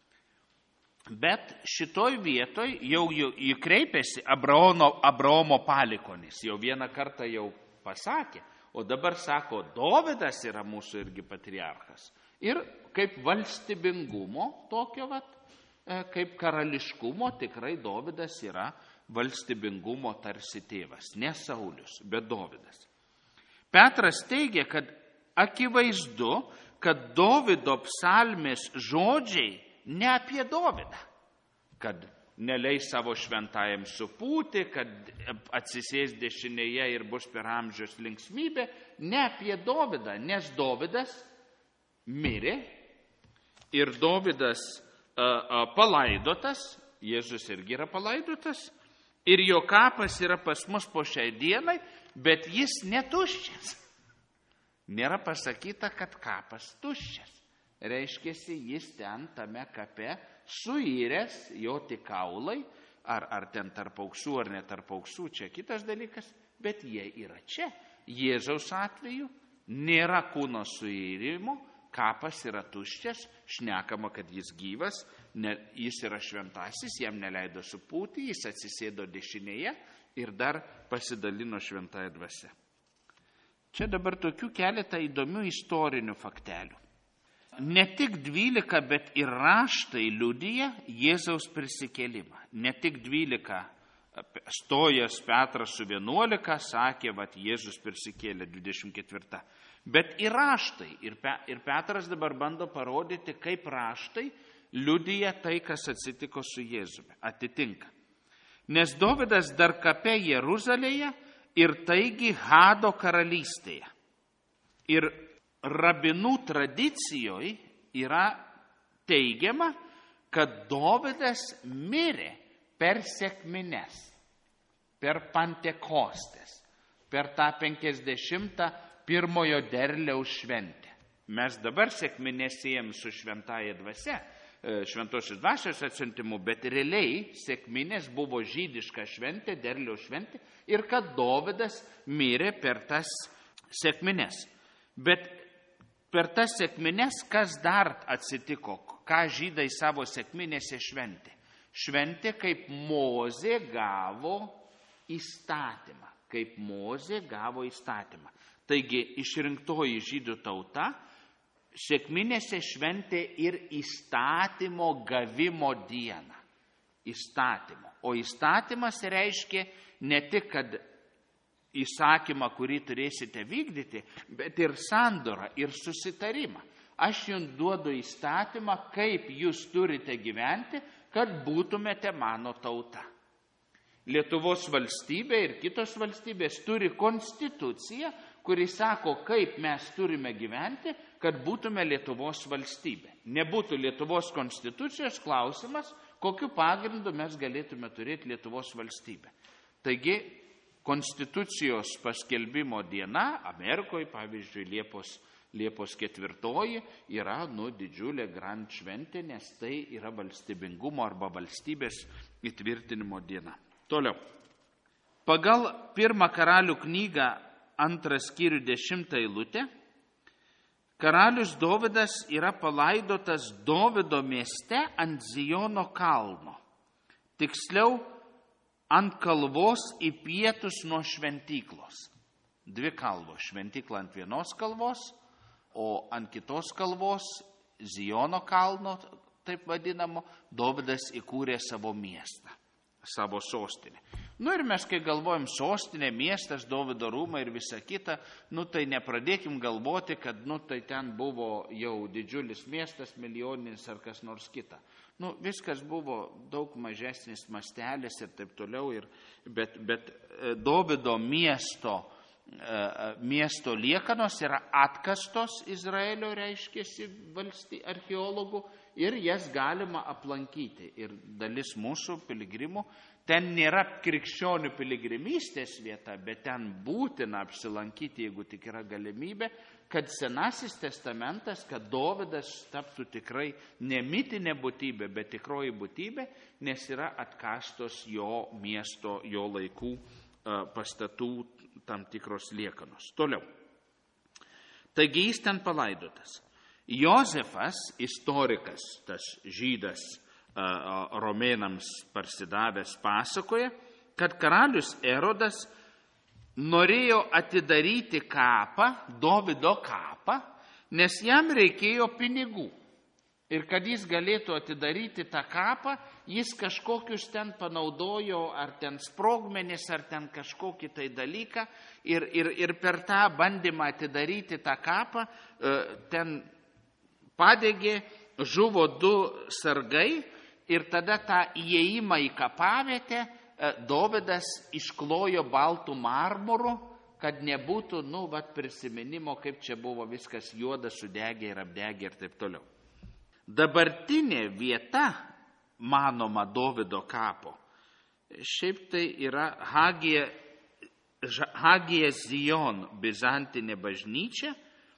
Bet šitoj vietoj jau jį kreipėsi Abraomo, Abraomo palikonis, jau vieną kartą jau pasakė, o dabar sako, Dovydas yra mūsų irgi patriarchas. Ir kaip valstybingumo tokio, vat, kaip karališkumo, tikrai Dovydas yra valstybingumo tarsi tėvas, ne Saulius, bet Dovydas. Petras teigia, kad akivaizdu, kad Dovydo psalmės žodžiai ne apie Dovydą, kad neleis savo šventajam supūti, kad atsisės dešinėje ir bus per amžius linksmybė, ne apie Dovydą, nes Dovydas mirė ir Dovydas a, a, palaidotas, Jėzus irgi yra palaidotas, ir jo kapas yra pas mus po šiai dienai, bet jis netuščias. Nėra pasakyta, kad kapas tuščias. Reiškiasi, jis ten tame kape suiręs, jo tik kaulai, ar, ar ten tarp auksų, ar ne tarp auksų, čia kitas dalykas, bet jie yra čia. Jėzaus atveju nėra kūno suirimo, kapas yra tuščias, šnekama, kad jis gyvas, ne, jis yra šventasis, jam neleido supūti, jis atsisėdo dešinėje ir dar pasidalino šventąją dvasią. Čia dabar tokių keletą įdomių istorinių faktelių. Ne tik dvylika, bet ir raštai liudija Jėzaus prisikėlimą. Ne tik dvylika, stojas Petras su vienuolika, sakė, vat Jėzus prisikėlė dvidešimt ketvirta. Bet ir raštai, ir, Pe, ir Petras dabar bando parodyti, kaip raštai liudija tai, kas atsitiko su Jėzumi. Atitinka. Nes Dovydas dar kape Jeruzalėje ir taigi Hado karalystėje. Ir rabinų tradicijoje yra teigiama, kad Dovydas mirė per sekmines, per Pentekostės, per tą penkiasdešimtą pirmojo derliaus šventę. Mes dabar sekmines siejam su šventąja dvasia, šventosios dvasios atsiuntimu, bet realiai sekminės buvo žydiška šventė, derliaus šventė, ir kad Dovydas mirė per tas sekmines. Bet per tas sekmines kas dar atsitiko, ką žydai savo sekminėse šventė? šventė, kaip Mozė gavo įstatymą. Kaip Mozė gavo įstatymą. Taigi išrinktoji žydų tauta sekminėse šventė ir įstatymo gavimo dieną. Įstatymo. O įstatymas reiškia ne tik, kad įsakymą, kurį turėsite vykdyti, bet ir sandorą, ir susitarimą. Aš jums duodu įstatymą, kaip jūs turite gyventi, kad būtumėte mano tauta. Lietuvos valstybė ir kitos valstybės turi konstituciją, kuri sako, kaip mes turime gyventi, kad būtume Lietuvos valstybė. Nebūtų Lietuvos konstitucijos klausimas, kokiu pagrindu mes galėtume turėti Lietuvos valstybę. Taigi, konstitucijos paskelbimo diena, Amerikoje, pavyzdžiui, Liepos, Liepos ketvirtoji, yra nu, didžiulė grand šventė, nes tai yra valstybingumo arba valstybės įtvirtinimo diena. Toliau. Pagal pirmą karalių knygą, antrą skyrių dešimtą eilutę, karalius Dovydas yra palaidotas Dovydo mieste ant Zijono kalno. Tiksliau, ant kalvos į pietus nuo šventyklos. Dvi kalvos. Šventykla ant vienos kalvos, o ant kitos kalvos, Zijono kalno, taip vadinamo, Dovydas įkūrė savo miestą, savo sostinę. Nu ir mes, kai galvojam sostinė, miestas, Dovydo rūmai ir visa kita, nu tai nepradėkim galvoti, kad nu tai ten buvo jau didžiulis miestas, milijoninis ar kas nors kita. Nu viskas buvo daug mažesnis mastelis ir taip toliau, ir, bet, bet Dovydo miesto, miesto liekanos yra atkastos Izraelio, reiškėsi valsty archeologų, ir jas galima aplankyti. Ir dalis mūsų piligrimų, ten nėra krikščionių piligrimystės vieta, bet ten būtina apsilankyti, jeigu tik yra galimybė, kad Senasis testamentas, kad Dovydas taptų tikrai ne mitinė būtybė, bet tikroji būtybė, nes yra atkastos jo miesto, jo laikų pastatų tam tikros liekanos. Toliau. Taigi jis ten palaidotas. Jozefas, istorikas, tas žydas romėnams parsidavęs, pasakoja, kad karalius Erodas norėjo atidaryti kapą, Dovydo kapą, nes jam reikėjo pinigų. Ir kad jis galėtų atidaryti tą kapą, jis kažkokius ten panaudojo, ar ten sprogmenis, ar ten kažkokį tai dalyką. Ir, ir, ir per tą bandymą atidaryti tą kapą, ten padegė, žuvo du sargai. Ir tada tą įėjimą į kapavietę Dovydas išklojo baltų marmuru, kad nebūtų, nu, vat prisiminimo, kaip čia buvo viskas juoda, sudegė ir apdegė ir taip toliau. Dabartinė vieta, manoma, Dovydo kapo, šiaip tai yra Hagija, Hagija Zijon, bizantinė bažnyčia,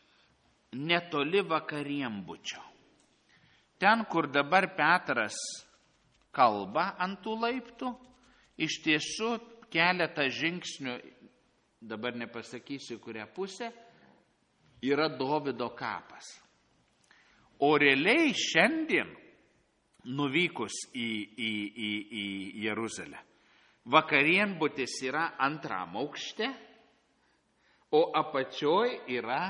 netoli Vakarienbučio. Ten, kur dabar Petras kalba ant tų laiptų, iš tiesų keletą žingsnių, dabar nepasakysiu, kurią pusę, yra Dovydo kapas. O realiai šiandien, nuvykus į, į, į, į Jeruzalę, Vakarienbutis yra antram aukšte, o apačioj yra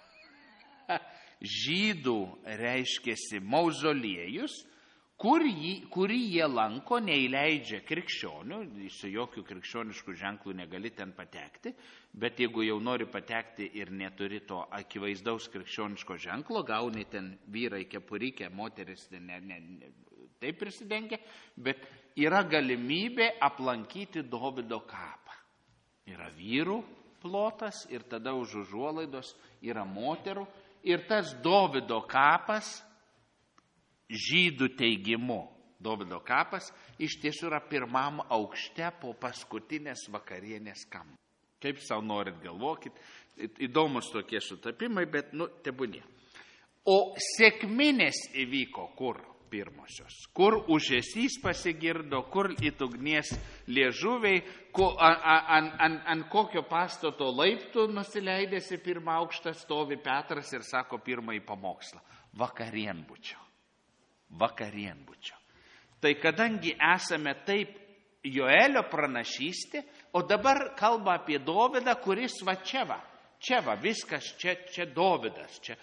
žydų, reiškėsi, mauzoliejus, kur jį, kurį jie lanko, neįleidžia krikščionių, su jokių krikščioniškų ženklų negali ten patekti, bet jeigu jau nori patekti ir neturi to akivaizdaus krikščioniško ženklo, gauni ten vyrai kepurikę, moteris ne, ne, ne, taip prisidengia, bet yra galimybė aplankyti Dovydo kapą. Yra vyrų plotas ir tada už užuolaidos yra moterų. Ir tas Dovydo kapas, žydų teigimu, Dovydo kapas iš tiesų yra pirmam aukšte po paskutinės vakarienės kampo. Kaip savo norit, galvokit, įdomus tokie sutapimai, bet, nu, tebūnie. O sekminės įvyko kur pirmosios? Kur užesys pasigirdo, kur it ugnies liežuviai, ant an, an kokio pastato laiptų nusileidėsi pirmą aukštą stovi Petras ir sako pirmąjį pamokslą. Vakarienbučio. Vakarienbučio. Tai kadangi esame taip Joelio pranašystė, o dabar kalba apie Dovydą, kuris va čia va, čia va, viskas, čia, čia Dovydas. Čia.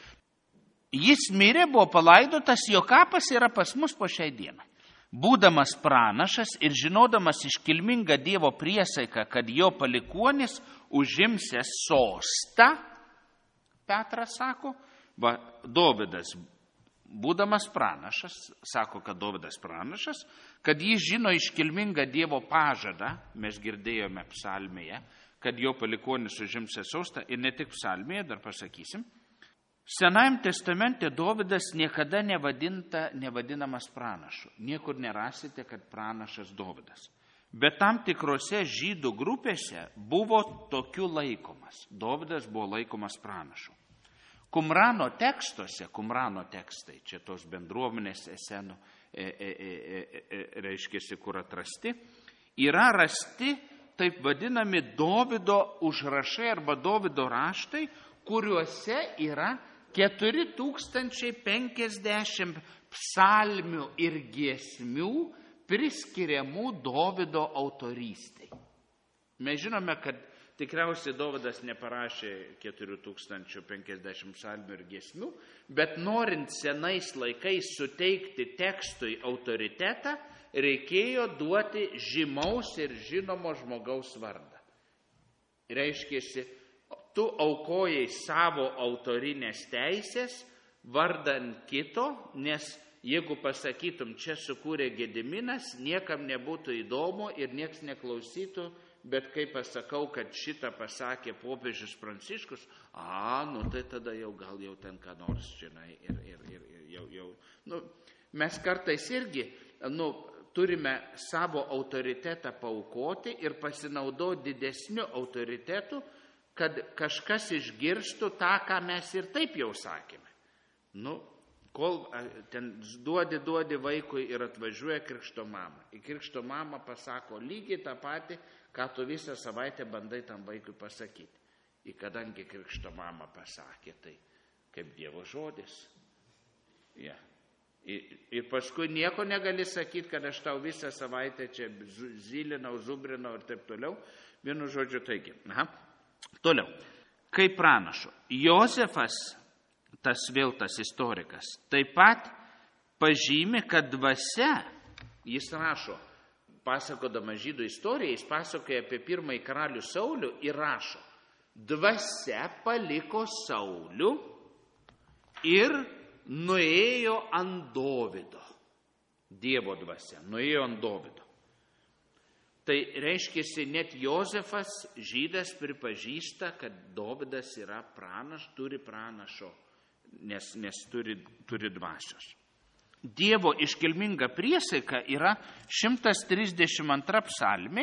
Jis mirė, buvo palaidotas, jo kapas yra pas mus po šiai dienai. Būdamas pranašas ir žinodamas iškilmingą Dievo priesaiką, kad jo palikuonis užimsės sostą, Petras sako, va, Dovydas, būdamas pranašas, sako, kad Dovydas pranašas, kad jis žino iškilmingą Dievo pažadą, mes girdėjome psalmėje, kad jo palikuonis užimsės sostą, ir ne tik psalmėje, dar pasakysim. Senajam testamente Dovydas niekada nevadinta, nevadinamas pranašu. Niekur nerasite, kad pranašas Dovydas. Bet tam tikrose žydų grupėse buvo tokiu laikomas. Dovydas buvo laikomas pranašu. Kumrano tekstuose, Kumrano tekstai, čia tos bendruomenės esenų, e, e, e, e, reiškiasi, kur atrasti, yra rasti taip vadinami Dovydo užrašai arba Dovydo raštai, kuriuose yra keturi tūkstančiai penkiasdešimt psalmių ir giesmių priskiriamų Dovydo autorystei. Mes žinome, kad tikriausiai Dovydas neparašė keturi tūkstančiai penkiasdešimt psalmių ir giesmių, bet norint senais laikais suteikti tekstui autoritetą, reikėjo duoti žymaus ir žinomo žmogaus vardą. Reiškėsi, tu aukojai savo autorinės teisės vardan kito, nes jeigu pasakytum, čia sukūrė Gediminas, niekam nebūtų įdomu ir nieks neklausytų, bet kai pasakau, kad šitą pasakė popiežius Pranciškus, a, nu tai tada jau gal jau ten ką nors, žinai, ir, ir, ir, ir jau, jau. Nu, mes kartais irgi, nu, turime savo autoritetą paaukoti ir pasinaudoti didesniu autoritetu, kad kažkas išgirstų tą, ką mes ir taip jau sakėme. Nu, kol ten duodi, duodi vaikui ir atvažiuoja krikšto mama. Į krikšto mamą pasako lygiai tą patį, ką tu visą savaitę bandai tam vaikui pasakyti. Ir kadangi krikšto mama pasakė, tai kaip Dievo žodis. Ja. Ir, ir paskui nieko negali sakyti, kad aš tau visą savaitę čia zylinau, zubrinau ir taip toliau. Vienu žodžiu, taigi. Aha. Toliau. Kaip pranašo. Jozefas, tas vėl tas istorikas, taip pat pažymi, kad dvasia, jis rašo, pasakodama žydų istoriją, jis pasakoja apie pirmąjį karalių Saulių ir rašo, dvasia paliko Saulių ir nuėjo ant Dovydo. Dievo dvasia, nuėjo ant Dovydo. Tai reiškia, net Jozefas, žydas, pripažįsta, kad Dovydas yra pranaš, turi pranašo, nes, nes turi, turi dvasios. Dievo iškilminga priesaika yra šimtas trisdešimt antra psalmė,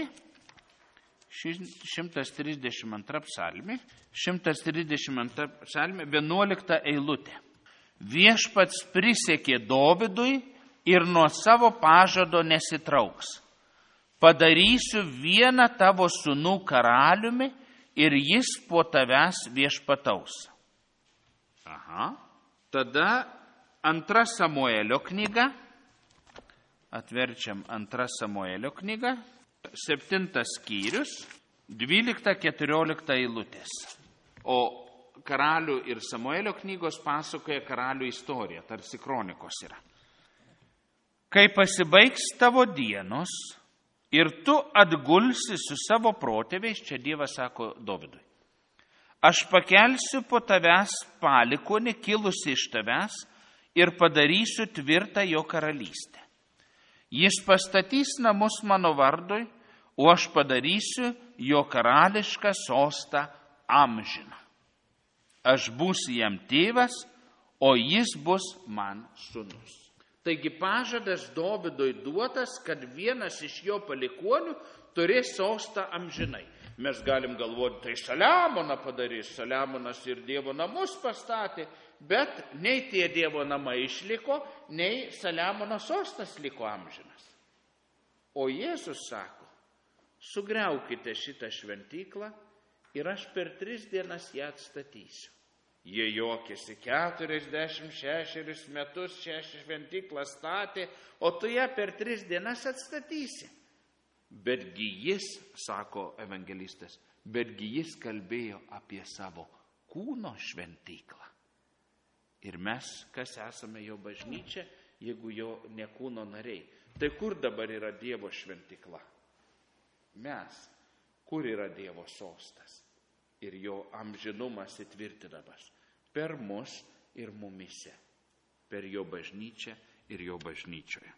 šimtas trisdešimt antra psalmė, šimtas trisdešimt antra psalmė, vienuolikta eilutė. Viešpats prisiekė Dovydui ir nuo savo pažado nesitrauks. Padarysiu vieną tavo sūnų karaliumi ir jis po tavęs viešpataus. Aha. Tada antra Samuelio knyga, atverčiam antra Samuelio knyga, septintas skyrius, dvylikta keturiolikta eilutės. O karalių ir Samuelio knygos pasakoja karalių istoriją, tarsi kronikos yra. Kai pasibaigs tavo dienos ir tu atgulsi su savo protėviais, čia Dievas sako Dovydui, aš pakelsiu po tavęs palikonį kilusi iš tavęs ir padarysiu tvirtą jo karalystę. Jis pastatys namus mano vardui, o aš padarysiu jo karališką sostą amžiną. Aš būsiu jam tėvas, o jis bus man sūnus. Taigi pažadas Dovydui duotas, kad vienas iš jo palikuonių turės sostą amžinai. Mes galim galvoti, tai Saliamoną padarys, Saliamonas ir Dievo namus pastatė, bet nei tie Dievo namai išliko, nei Saliamono sostas liko amžinas. O Jėzus sako, sugriaukite šitą šventyklą ir aš per tris dienas ją atstatysiu. Jie juokėsi, keturiasdešimt šešerius metus šią šventyklą statė, o tu ją per tris dienas atstatysi. Betgi jis, sako evangelistas, betgi jis kalbėjo apie savo kūno šventyklą. Ir mes, kas esame jo bažnyčia, jeigu jo ne kūno nariai, tai kur dabar yra Dievo šventykla? Mes, kur yra Dievo sostas ir jo amžinumas įtvirtinamas? Per mus ir mumise, per jo bažnyčią ir jo bažnyčioje.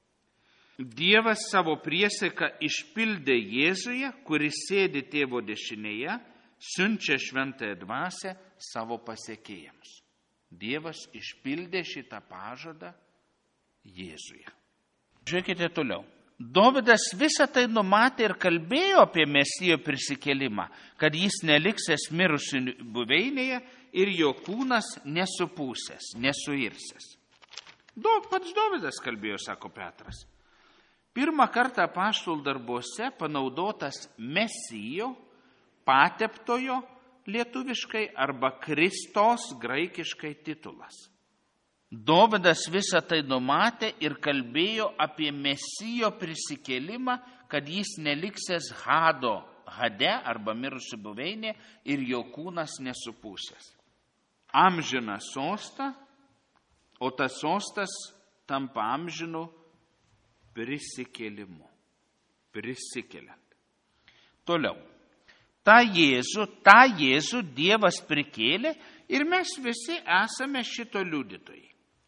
Dievas savo priesaiką išpildė Jėzuje, kuris sėdi tėvo dešinėje, siunčia šventąją dvasią savo pasiekėjams. Dievas išpildė šitą pažadą Jėzuje. Žiūrėkite toliau. Dovydas visą tai numatė ir kalbėjo apie Mesijo prisikėlimą, kad jis neliksęs mirusių buveinėje ir jo kūnas nesupūsęs, nesuirsęs. Do, pats Dovydas kalbėjo, sako Petras. Pirmą kartą apaštalų darbuose panaudotas Mesijo, pateptojo lietuviškai arba Kristos graikiškai titulas. Dovydas visą tai numatė ir kalbėjo apie Mesijo prisikėlimą, kad jis neliksęs Hado, Hade arba mirusių buveinė ir jo kūnas nesupūsęs. Amžiną sostą, o tas sostas tampa amžinu prisikėlimu. Prisikeliant. Toliau. Ta Jėzų, tą Jėzų Dievas prikėlė ir mes visi esame šito liudytojai.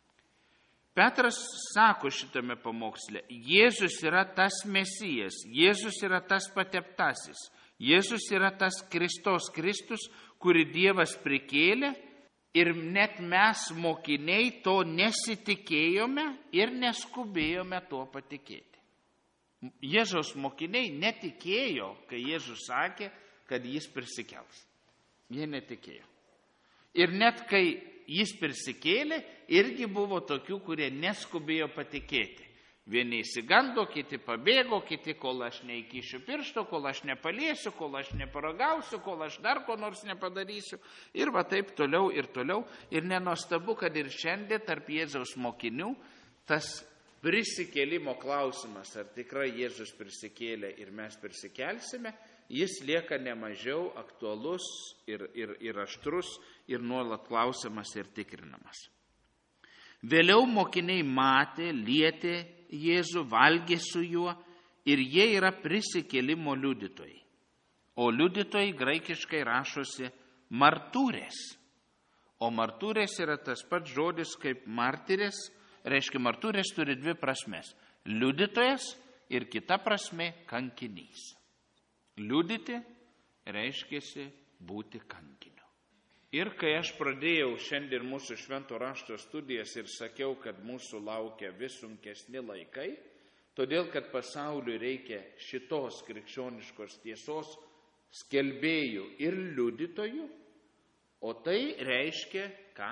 Petras sako šitame pamoksle, Jėzus yra tas Mesijas, Jėzus yra tas pateptasis, Jėzus yra tas Kristos Kristus, kurį Dievas prikėlė ir net mes mokiniai to nesitikėjome ir neskubėjome tuo patikėti. Jėzaus mokiniai netikėjo, kai Jėzus sakė, kad jis prisikels. Jie netikėjo. Ir net kai jis prisikėlė, irgi buvo tokių, kurie neskubėjo patikėti. Vieni įsigando, kiti pabėgo, kiti, kol aš neįkišiu piršto, kol aš nepaliesiu, kol aš neparagausiu, kol aš dar ko nors nepadarysiu. Ir va taip toliau ir toliau. Ir nenuostabu, kad ir šiandien tarp Jėzaus mokinių tas prisikėlimo klausimas, ar tikrai Jėzus prisikėlė ir mes prisikelsime, jis lieka nemažiau aktualus ir, ir, ir aštrus ir nuolat klausimas ir tikrinamas. Vėliau mokiniai matė, lietė Jėzų, valgė su juo ir jie yra prisikėlimo liudytojai. O liudytojai graikiškai rašosi martūrės. O martūrės yra tas pats žodis kaip martyrės, reiškia martūrės turi dvi prasmes. Liudytojas ir kita prasme kankinys. Liudyti reiškiasi būti kankiniu. Ir kai aš pradėjau šiandien mūsų švento rašto studijas ir sakiau, kad mūsų laukia vis sunkesni laikai, todėl kad pasauliui reikia šitos krikščioniškos tiesos skelbėjų ir liudytojų, o tai reiškia ką?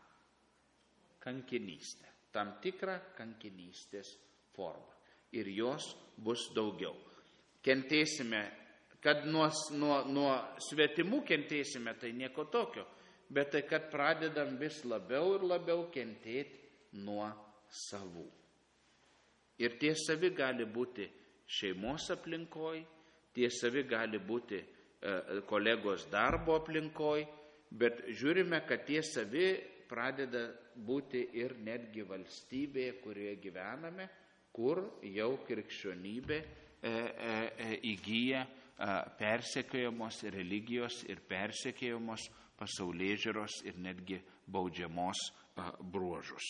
Kankinystę. Tam tikrą kankinystės formą. Ir jos bus daugiau. Kentėsime, kad nuo, nuo, nuo svetimų kentėsime, tai nieko tokio, bet tai, kad pradedam vis labiau ir labiau kentėti nuo savų. Ir tie savi gali būti šeimos aplinkoj, tie savi gali būti e, kolegos darbo aplinkoj, bet žiūrime, kad tie savi pradeda būti ir netgi valstybėje, kurioje gyvename, kur jau krikščionybė e, e, e, įgyja e, persekiojamos religijos ir persekiojamos pasaulėžiūros ir netgi baudžiamos e, bruožus.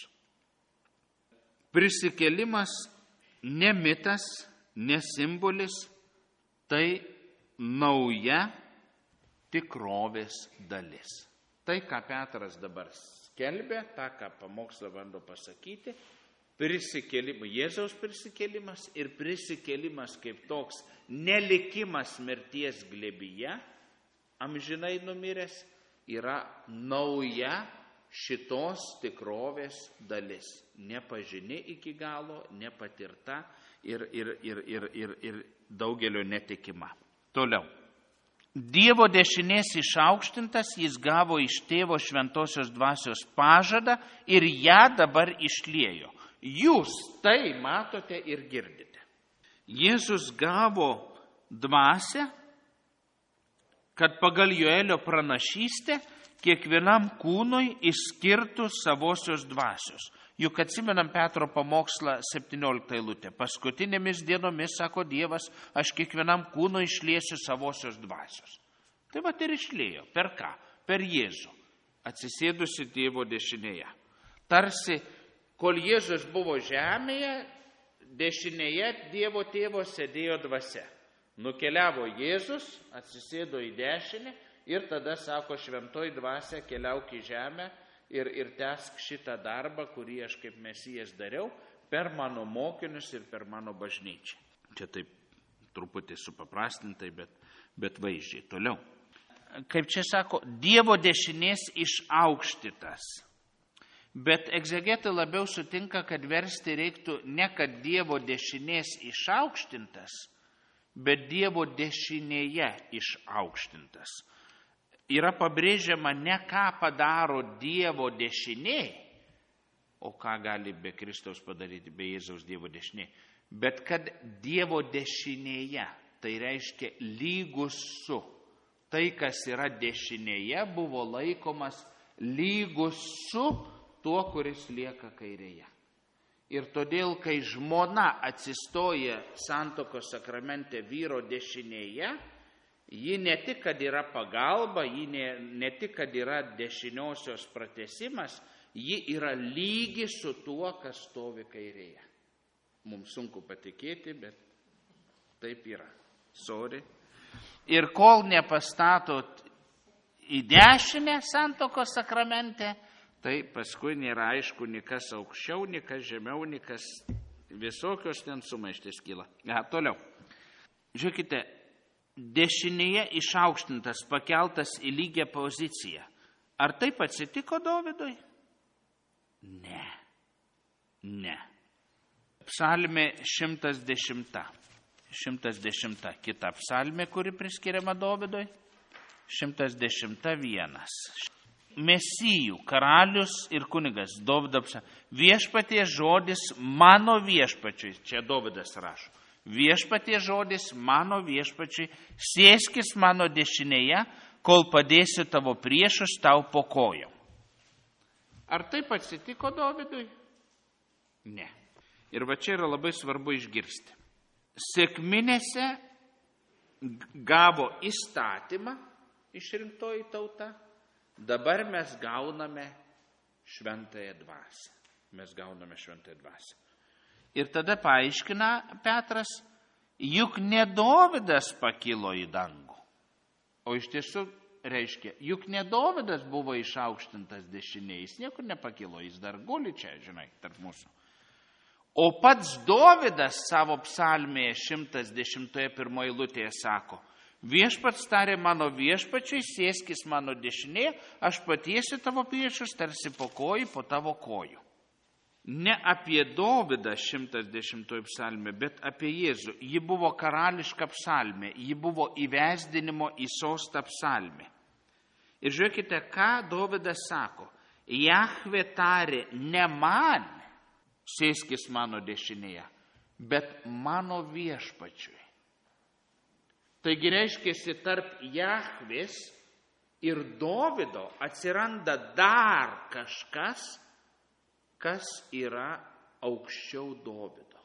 Prisikėlimas ne mitas, ne simbolis, tai nauja tikrovės dalis. Tai, ką Petras dabar skelbia, tą, ką pamokslą bando pasakyti, prisikėlimas, Jėzaus prisikėlimas ir prisikėlimas kaip toks nelikimas mirties glėbyje, amžinai numiręs, yra nauja šitos tikrovės dalis. Nepažini iki galo, nepatirta ir, ir, ir, ir, ir, ir daugelio netikima. Toliau. Dievo dešinės išaukštintas, jis gavo iš tėvo šventosios dvasios pažadą ir ją dabar išliejo. Jūs tai matote ir girdite. Jėzus gavo dvasią, kad pagal Joelio pranašystę kiekvienam kūnui išskirtų savosios dvasios. Juk atsimenam Petro pamokslą septynioliktą eilutę. Paskutinėmis dienomis, sako Dievas, aš kiekvienam kūnui išliesiu savosios dvasios. Tai va ir išliejo. Per ką? Per Jėzų. Atsisėdusi Dievo dešinėje. Tarsi, kol Jėzus buvo žemėje, dešinėje Dievo tėvo sėdėjo dvasia. Nukeliavo Jėzus, atsisėdo į dešinę ir tada sako, šventoji dvasia, keliauk į žemę ir, ir tęsk šitą darbą, kurį aš kaip Mesijas dariau, per mano mokinius ir per mano bažnyčią. Čia taip truputį supaprastintai, bet, bet vaizdžiai. Toliau. Kaip čia sako, Dievo dešinės išaukštytas. Bet egzegetai labiau sutinka, kad versti reiktų ne kad Dievo dešinės išaukštintas, bet Dievo dešinėje išaukštintas. Yra pabrėžiama ne ką padaro Dievo dešinė, o ką gali be Kristaus padaryti, be Jėzaus Dievo dešinė, bet kad Dievo dešinėje, tai reiškia lygus su. Tai, kas yra dešinėje, buvo laikomas lygus su tuo, kuris lieka kairėje. Ir todėl, kai žmona atsistoja santuokos sakramente vyro dešinėje, ji ne tik, kad yra pagalba, ji ne, ne tik, kad yra dešiniosios pratesimas, ji yra lygi su tuo, kas stovi kairėje. Mums sunku patikėti, bet taip yra. Sorry. Ir kol nepastatot į dešinę santuokos sakramente, tai paskui nėra aišku, ni kas aukščiau, ni kas žemiau, ni kas visokios ten sumaištis kyla. Ja, toliau. Žiūrėkite, dešinėje išaukštintas, pakeltas į lygią poziciją. Ar taip atsitiko Dovydui? Ne. Ne. Psalmė šimtas dešimta. šimtas dešimta kita psalmė, kuri priskiriama Dovydui. šimtas dešimta vienas. Mesijų, karalius ir kunigas, Dovydo psalmė. Viešpatie žodis mano viešpačiui, čia Dovydas rašo. Viešpatie žodis mano viešpačiui, sėskis mano dešinėje, kol padėsiu tavo priešus tau po kojom. Ar taip atsitiko Dovydui? Ne. Ir va čia yra labai svarbu išgirsti. Sekminėse gavo įstatymą išrinktoji tauta, dabar mes gauname šventąją dvasią. Mes gauname šventąją dvasią. Ir tada paaiškina Petras, juk ne Dovydas pakilo į dangų. O iš tiesų reiškia, juk ne Dovydas buvo išaukštintas dešinėje, jis niekur nepakilo, jis dar guli čia, žinai, tarp mūsų. O pats Dovydas savo psalmėje šimtas dešimtoje pirmoje eilutėje sako, viešpats tarė mano viešpačiui, sėskis mano dešinėje, aš patiesiu tavo priešus tarsi po kojų, po tavo kojų. Ne apie Dovydą šimtas dešimtoje psalmė, bet apie Jėzų. Ji buvo karališka psalmė, ji buvo įvesdinimo į sostą psalmė. Ir žiūrėkite, ką Dovydas sako. Jahvė tarė ne man, sėskis mano dešinėje, bet mano viešpačiui. Taigi reiškiasi, tarp Jahvės ir Dovydo atsiranda dar kažkas, kas yra aukščiau Dovydo.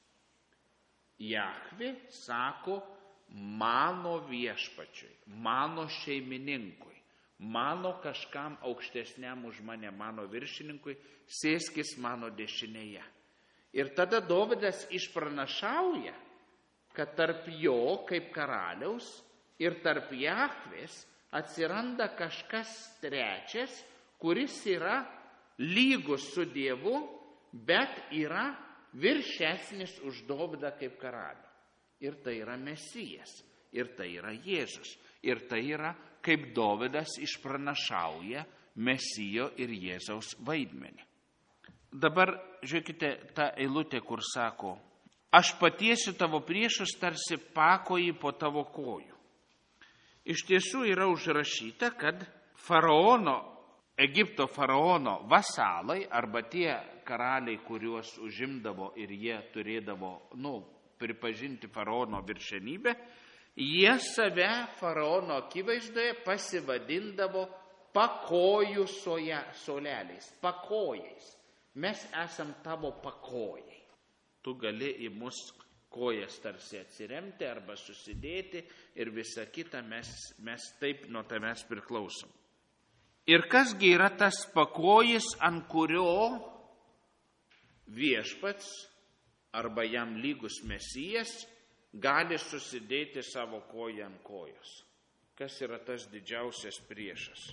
Jahvė sako mano viešpačiui, mano šeimininkui, mano kažkam aukštesniam už mane, mano viršininkui, sėskis mano dešinėje. Ir tada Dovydas išpranašauja, kad tarp jo kaip karaliaus ir tarp Jahvės atsiranda kažkas trečias, kuris yra lygus su Dievu, bet yra viršesnis už Dovydą kaip karalių. Ir tai yra Mesijas, ir tai yra Jėzus, ir tai yra, kaip Dovydas išpranašauja Mesijo ir Jėzaus vaidmenį. Dabar žiūrėkite tą eilutę, kur sako, aš patiesiu tavo priešus tarsi pakojį po tavo kojų. iš tiesų yra užrašyta, kad faraono, Egipto faraono vasalai arba tie karaliai, kuriuos užimdavo ir jie turėdavo, nu, pripažinti faraono viršenybę, jie save faraono akivaizdoje pasivadindavo pakojų soja, soleliais, pakojais. Mes esam tavo pakojai. Tu gali į mus kojas tarsi atsiremti arba susidėti ir visa kita mes, mes taip nuo tavęs priklausom. Ir kasgi yra tas pakojis, ant kurio viešpats arba jam lygus Mesijas gali susidėti savo koją ant kojos. Kas yra tas didžiausias priešas?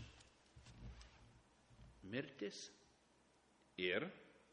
Mirtis. Ir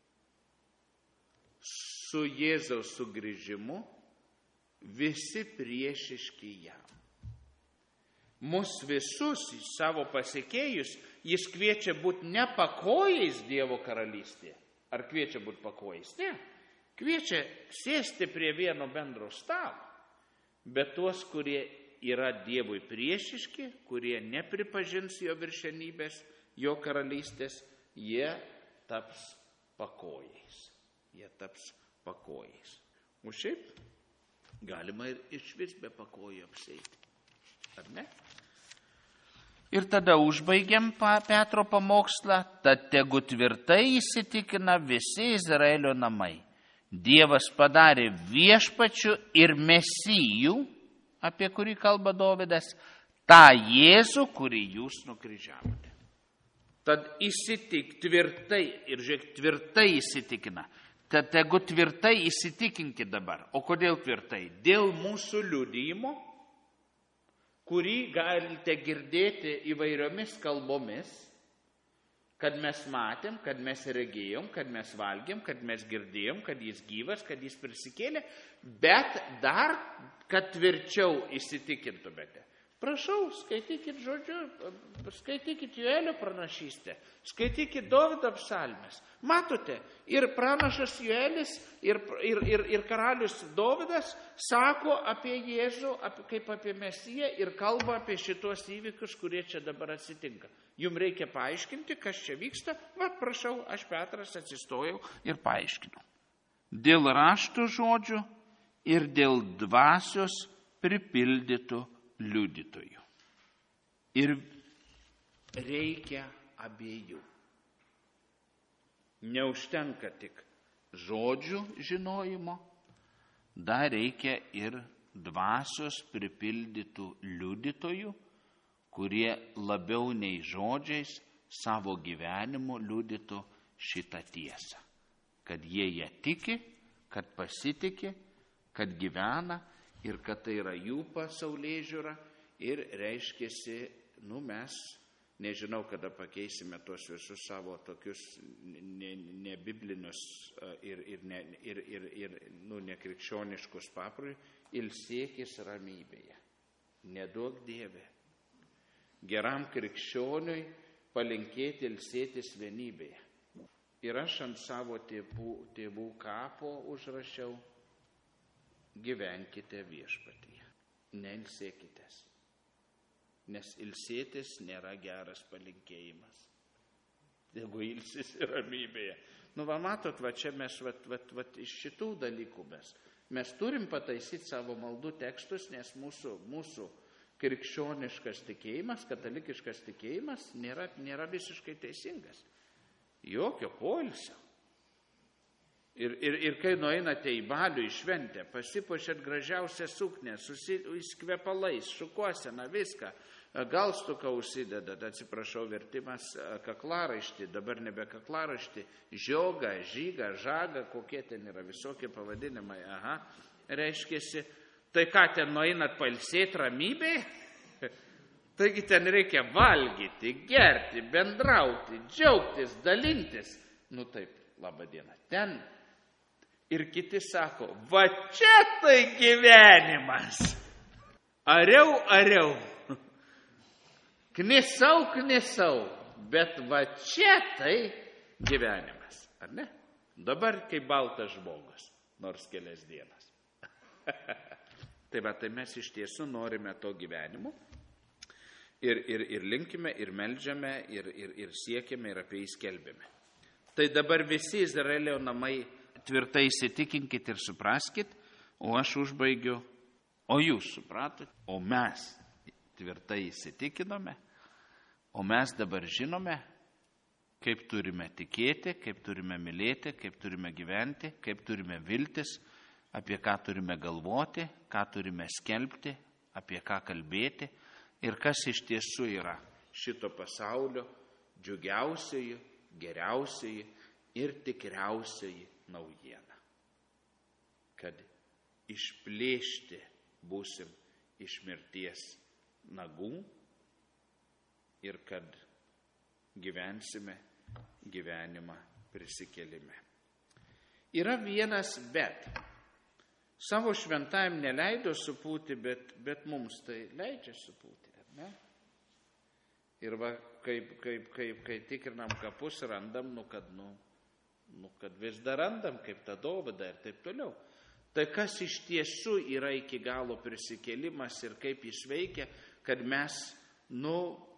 su Jėzaus sugrįžimu visi priešiški jam. Mus visus, savo pasekėjus, jis kviečia būti ne pakojais Dievo karalystėje. Ar kviečia būti pakojais? Ne. Kviečia sėsti prie vieno bendro stalo. Bet tuos, kurie yra Dievui priešiški, kurie nepripažins jo viršenybės, jo karalystės, jie taps pakojais. Jie taps pakojais. O šiaip galima ir išvis be pakojų apsieiti. Ar ne? Ir tada užbaigiam Petro pamokslą, tad tegu tvirtai įsitikina visi Izraelio namai. Dievas padarė viešpačiu ir Mesijų, apie kurį kalba Dovydas, tą Jėzų, kurį jūs nukryžiavote. Tad įsitik tvirtai, ir žiūrėk, tvirtai įsitikina. Tad tegu tvirtai įsitikinkit dabar. O kodėl tvirtai? Dėl mūsų liudijimo, kurį galite girdėti įvairiomis kalbomis, kad mes matėm, kad mes regėjom, kad mes valgėm, kad mes girdėjom, kad jis gyvas, kad jis prisikėlė, bet dar, kad tvirčiau įsitikintumėte. Prašau, skaitykit žodžiu, skaitykit Joelio pranašystę, skaitykit Dovydo psalmes. Matote, ir pranašas Joelis, ir, ir, ir, ir karalius Dovydas sako apie Jėzų, apie, kaip apie Mesiją ir kalba apie šitos įvykius, kurie čia dabar atsitinka. Jums reikia paaiškinti, kas čia vyksta. Va, prašau, aš Petras atsistojau ir paaiškinau. Dėl rašto žodžių ir dėl dvasios pripildytų liudytojų. Ir reikia abiejų. Neužtenka tik žodžių žinojimo, dar reikia ir dvasios pripildytų liudytojų, kurie labiau nei žodžiais savo gyvenimu liudytų šitą tiesą. Kad jie ją tiki, kad pasitiki, kad gyvena, ir kad tai yra jų pasaulėžiūra ir reiškiasi, nu mes, nežinau, kada pakeisime tuos visus savo tokius nebiblinius ne ir, ir, ne, ir, ir, ir nu, nekrikščioniškus papročius, ilsėkis ramybėje. Neduok Dieve. Geram krikščioniui palinkėti ilsėtis vienybėje. Ir aš ant savo tėvų, tėvų kapo užrašiau: gyvenkite viešpatyje, neilsėkitės, nes ilsėtis nėra geras palinkėjimas. Jeigu ilsis ir ramybėje. Nu, va, matot, va, čia mes, va, va, va, iš šitų dalykų mes, mes turim pataisyti savo maldų tekstus, nes mūsų, mūsų krikščioniškas tikėjimas, katalikiškas tikėjimas nėra, nėra visiškai teisingas. Jokio poilsio. Ir, ir, ir kai nueinate į balių, į šventę, pasipuošiat gražiausią suknę, susiskvepalais, šukuoseną, viską, galstuką užsidedat, atsiprašau, vertimas kaklaraištį, dabar nebe kaklaraištį, žiogą, žygą, žagą, kokie ten yra visokie pavadinimai, aha, reiškiasi, tai ką ten nueinat pailsėti ramybėje? Taigi ten reikia valgyti, gerti, bendrauti, džiaugtis, dalintis. Nu taip, labą dieną. Ten ir kiti sako, va čia tai gyvenimas. Ariau, ariau. Knisau, knisau. Bet va čia tai gyvenimas. Ar ne? Dabar kaip baltas žmogus. Nors kelias dienas. Tai va, tai mes iš tiesų norime to gyvenimo. Ir, ir, ir linkime, ir meldžiame, ir, ir, ir siekiame, ir apie jį skelbėme. Tai dabar visi Izraelio namai tvirtai įsitikinkit ir supraskit, o aš užbaigiu, o jūs supratot, o mes tvirtai įsitikinome, o mes dabar žinome, kaip turime tikėti, kaip turime mylėti, kaip turime gyventi, kaip turime viltis, apie ką turime galvoti, ką turime skelbti, apie ką kalbėti ir kas iš tiesų yra šito pasaulio džiugiausioji, geriausioji ir tikriausioji naujiena. Kad išplėšti būsim iš mirties nagų ir kad gyvensime gyvenimą prisikėlime. Yra vienas bet. Savo šventajam neleido supūti, bet, bet mums tai leidžia supūti, ar ne? Ir va, kaip, kaip, kaip, kai tikrinam kapus, randam, nu kad, nu, nu, kad vis dar randam, kaip tą dovaną ir taip toliau. Tai kas iš tiesų yra iki galo prisikėlimas ir kaip jis veikia, kad mes, nu,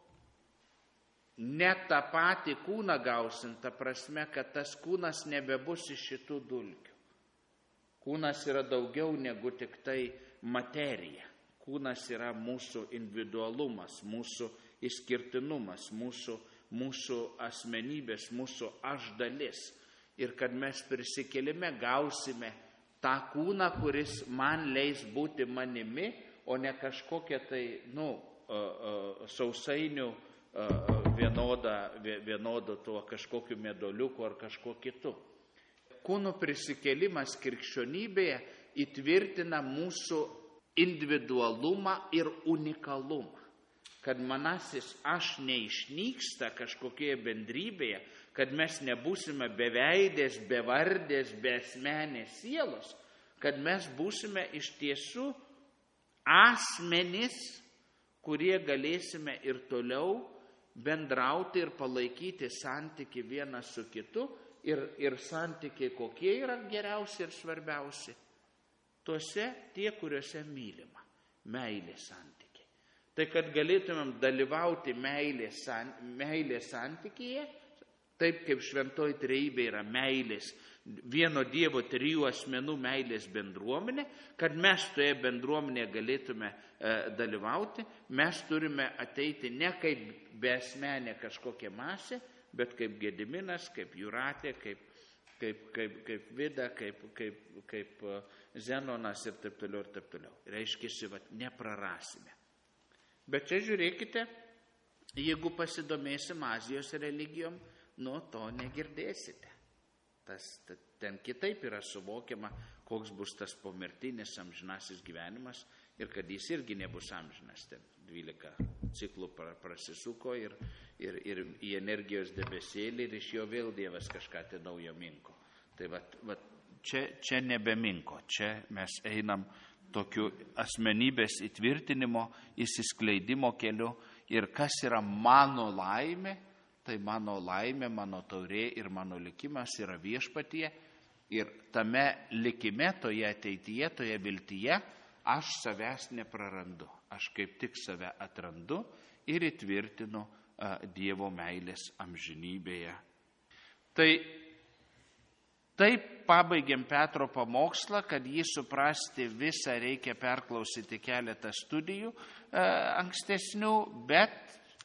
ne tą patį kūną gausim, ta prasme, kad tas kūnas nebebus iš šitų dulkių. Kūnas yra daugiau negu tik tai materija. Kūnas yra mūsų individualumas, mūsų išskirtinumas, mūsų, mūsų asmenybės, mūsų aš dalis. Ir kad mes prisikėlime gausime tą kūną, kuris man leis būti manimi, o ne kažkokia tai, nu, sausainių vienoda, vienodo tuo kažkokiu medoliuku ar kažkuo kitu. Kūno prisikėlimas krikščionybėje įtvirtina mūsų individualumą ir unikalumą. Kad manasis aš neišnyksta kažkokioje bendrybėje, kad mes nebūsime beveidės, bevardės, beasmenės sielos, kad mes būsime iš tiesų asmenys, kurie galėsime ir toliau bendrauti ir palaikyti santyki vienas su kitu. Ir, ir santykiai kokie yra geriausi ir svarbiausi. Tuose tie, kuriuose mylima. Meilės santykiai. Tai kad galėtumėm dalyvauti meilės, meilės santykyje, taip kaip šventoji trejybė yra meilės, vieno Dievo trijų asmenų meilės bendruomenė, kad mes toje bendruomenėje galėtume e, dalyvauti, mes turime ateiti ne kaip beasmenė kažkokia masė, bet kaip Gediminas, kaip Jūratė, kaip, kaip, kaip, kaip Vida, kaip, kaip, kaip Zenonas ir taip toliau ir taip toliau. Reiškia, vat, neprarasime. Bet čia žiūrėkite, jeigu pasidomėsim Azijos religijom, nuo to negirdėsite. Tas, ten kitaip yra suvokiama, koks bus tas pomirtinis amžinasis gyvenimas ir kad jis irgi nebus amžinas. Ten dvylika ciklų prasisuko ir, ir, ir į energijos debesėlį ir iš jo vėl Dievas kažką tai naujo minko. Tai vat, vat, čia, čia nebeminko, čia mes einam tokiu asmenybės įtvirtinimo, įsiskleidimo keliu ir kas yra mano laimė, tai mano laimė, mano taurė ir mano likimas yra viešpatyje ir tame likime, toje ateityje, toje viltyje aš savęs neprarandu. Aš kaip tik save atrandu ir įtvirtinu a, Dievo meilės amžinybėje. Tai taip pabaigiam Petro pamokslą, kad jį suprasti visą reikia perklausyti keletą studijų a, ankstesnių, bet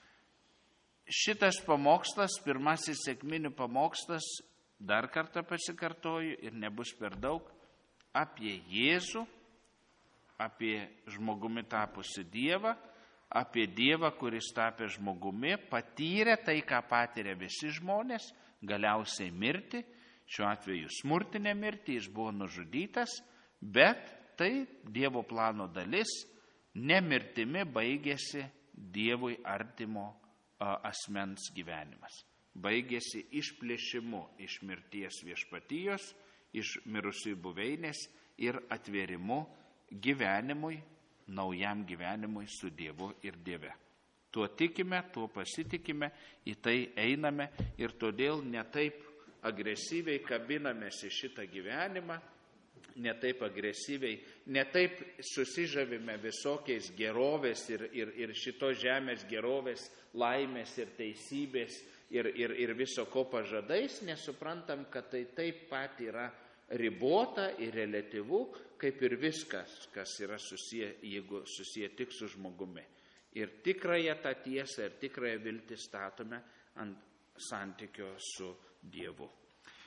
šitas pamokslas, pirmasis sekminių pamokslas, dar kartą pasikartoju ir nebus per daug, apie Jėzų, apie žmogumi tapusi Dievą, apie Dievą, kuris tapė žmogumi, patyrė tai, ką patiria visi žmonės, galiausiai mirti, šiuo atveju smurtinė mirtį, jis buvo nužudytas, bet tai Dievo plano dalis, nemirtimi baigėsi Dievui artimo asmens gyvenimas. Baigėsi išplėšimu iš mirties viešpatijos, iš mirusiųjų buveinės ir atvėrimu gyvenimui, naujam gyvenimui su Dievu ir Dieve. Tuo tikime, tuo pasitikime, į tai einame ir todėl netaip agresyviai kabinamės į šitą gyvenimą, ne taip agresyviai, ne taip susižavime visokiais gerovės ir, ir, ir šito žemės gerovės, laimės ir teisybės ir, ir, ir viso ko pažadais, nesuprantam, kad tai taip pat yra ribota ir relativu, kaip ir viskas, kas yra susiję, jeigu susiję tik su žmogumi. Ir tikrąją tą tiesą ir tikrąją viltį statome ant santykio su Dievu.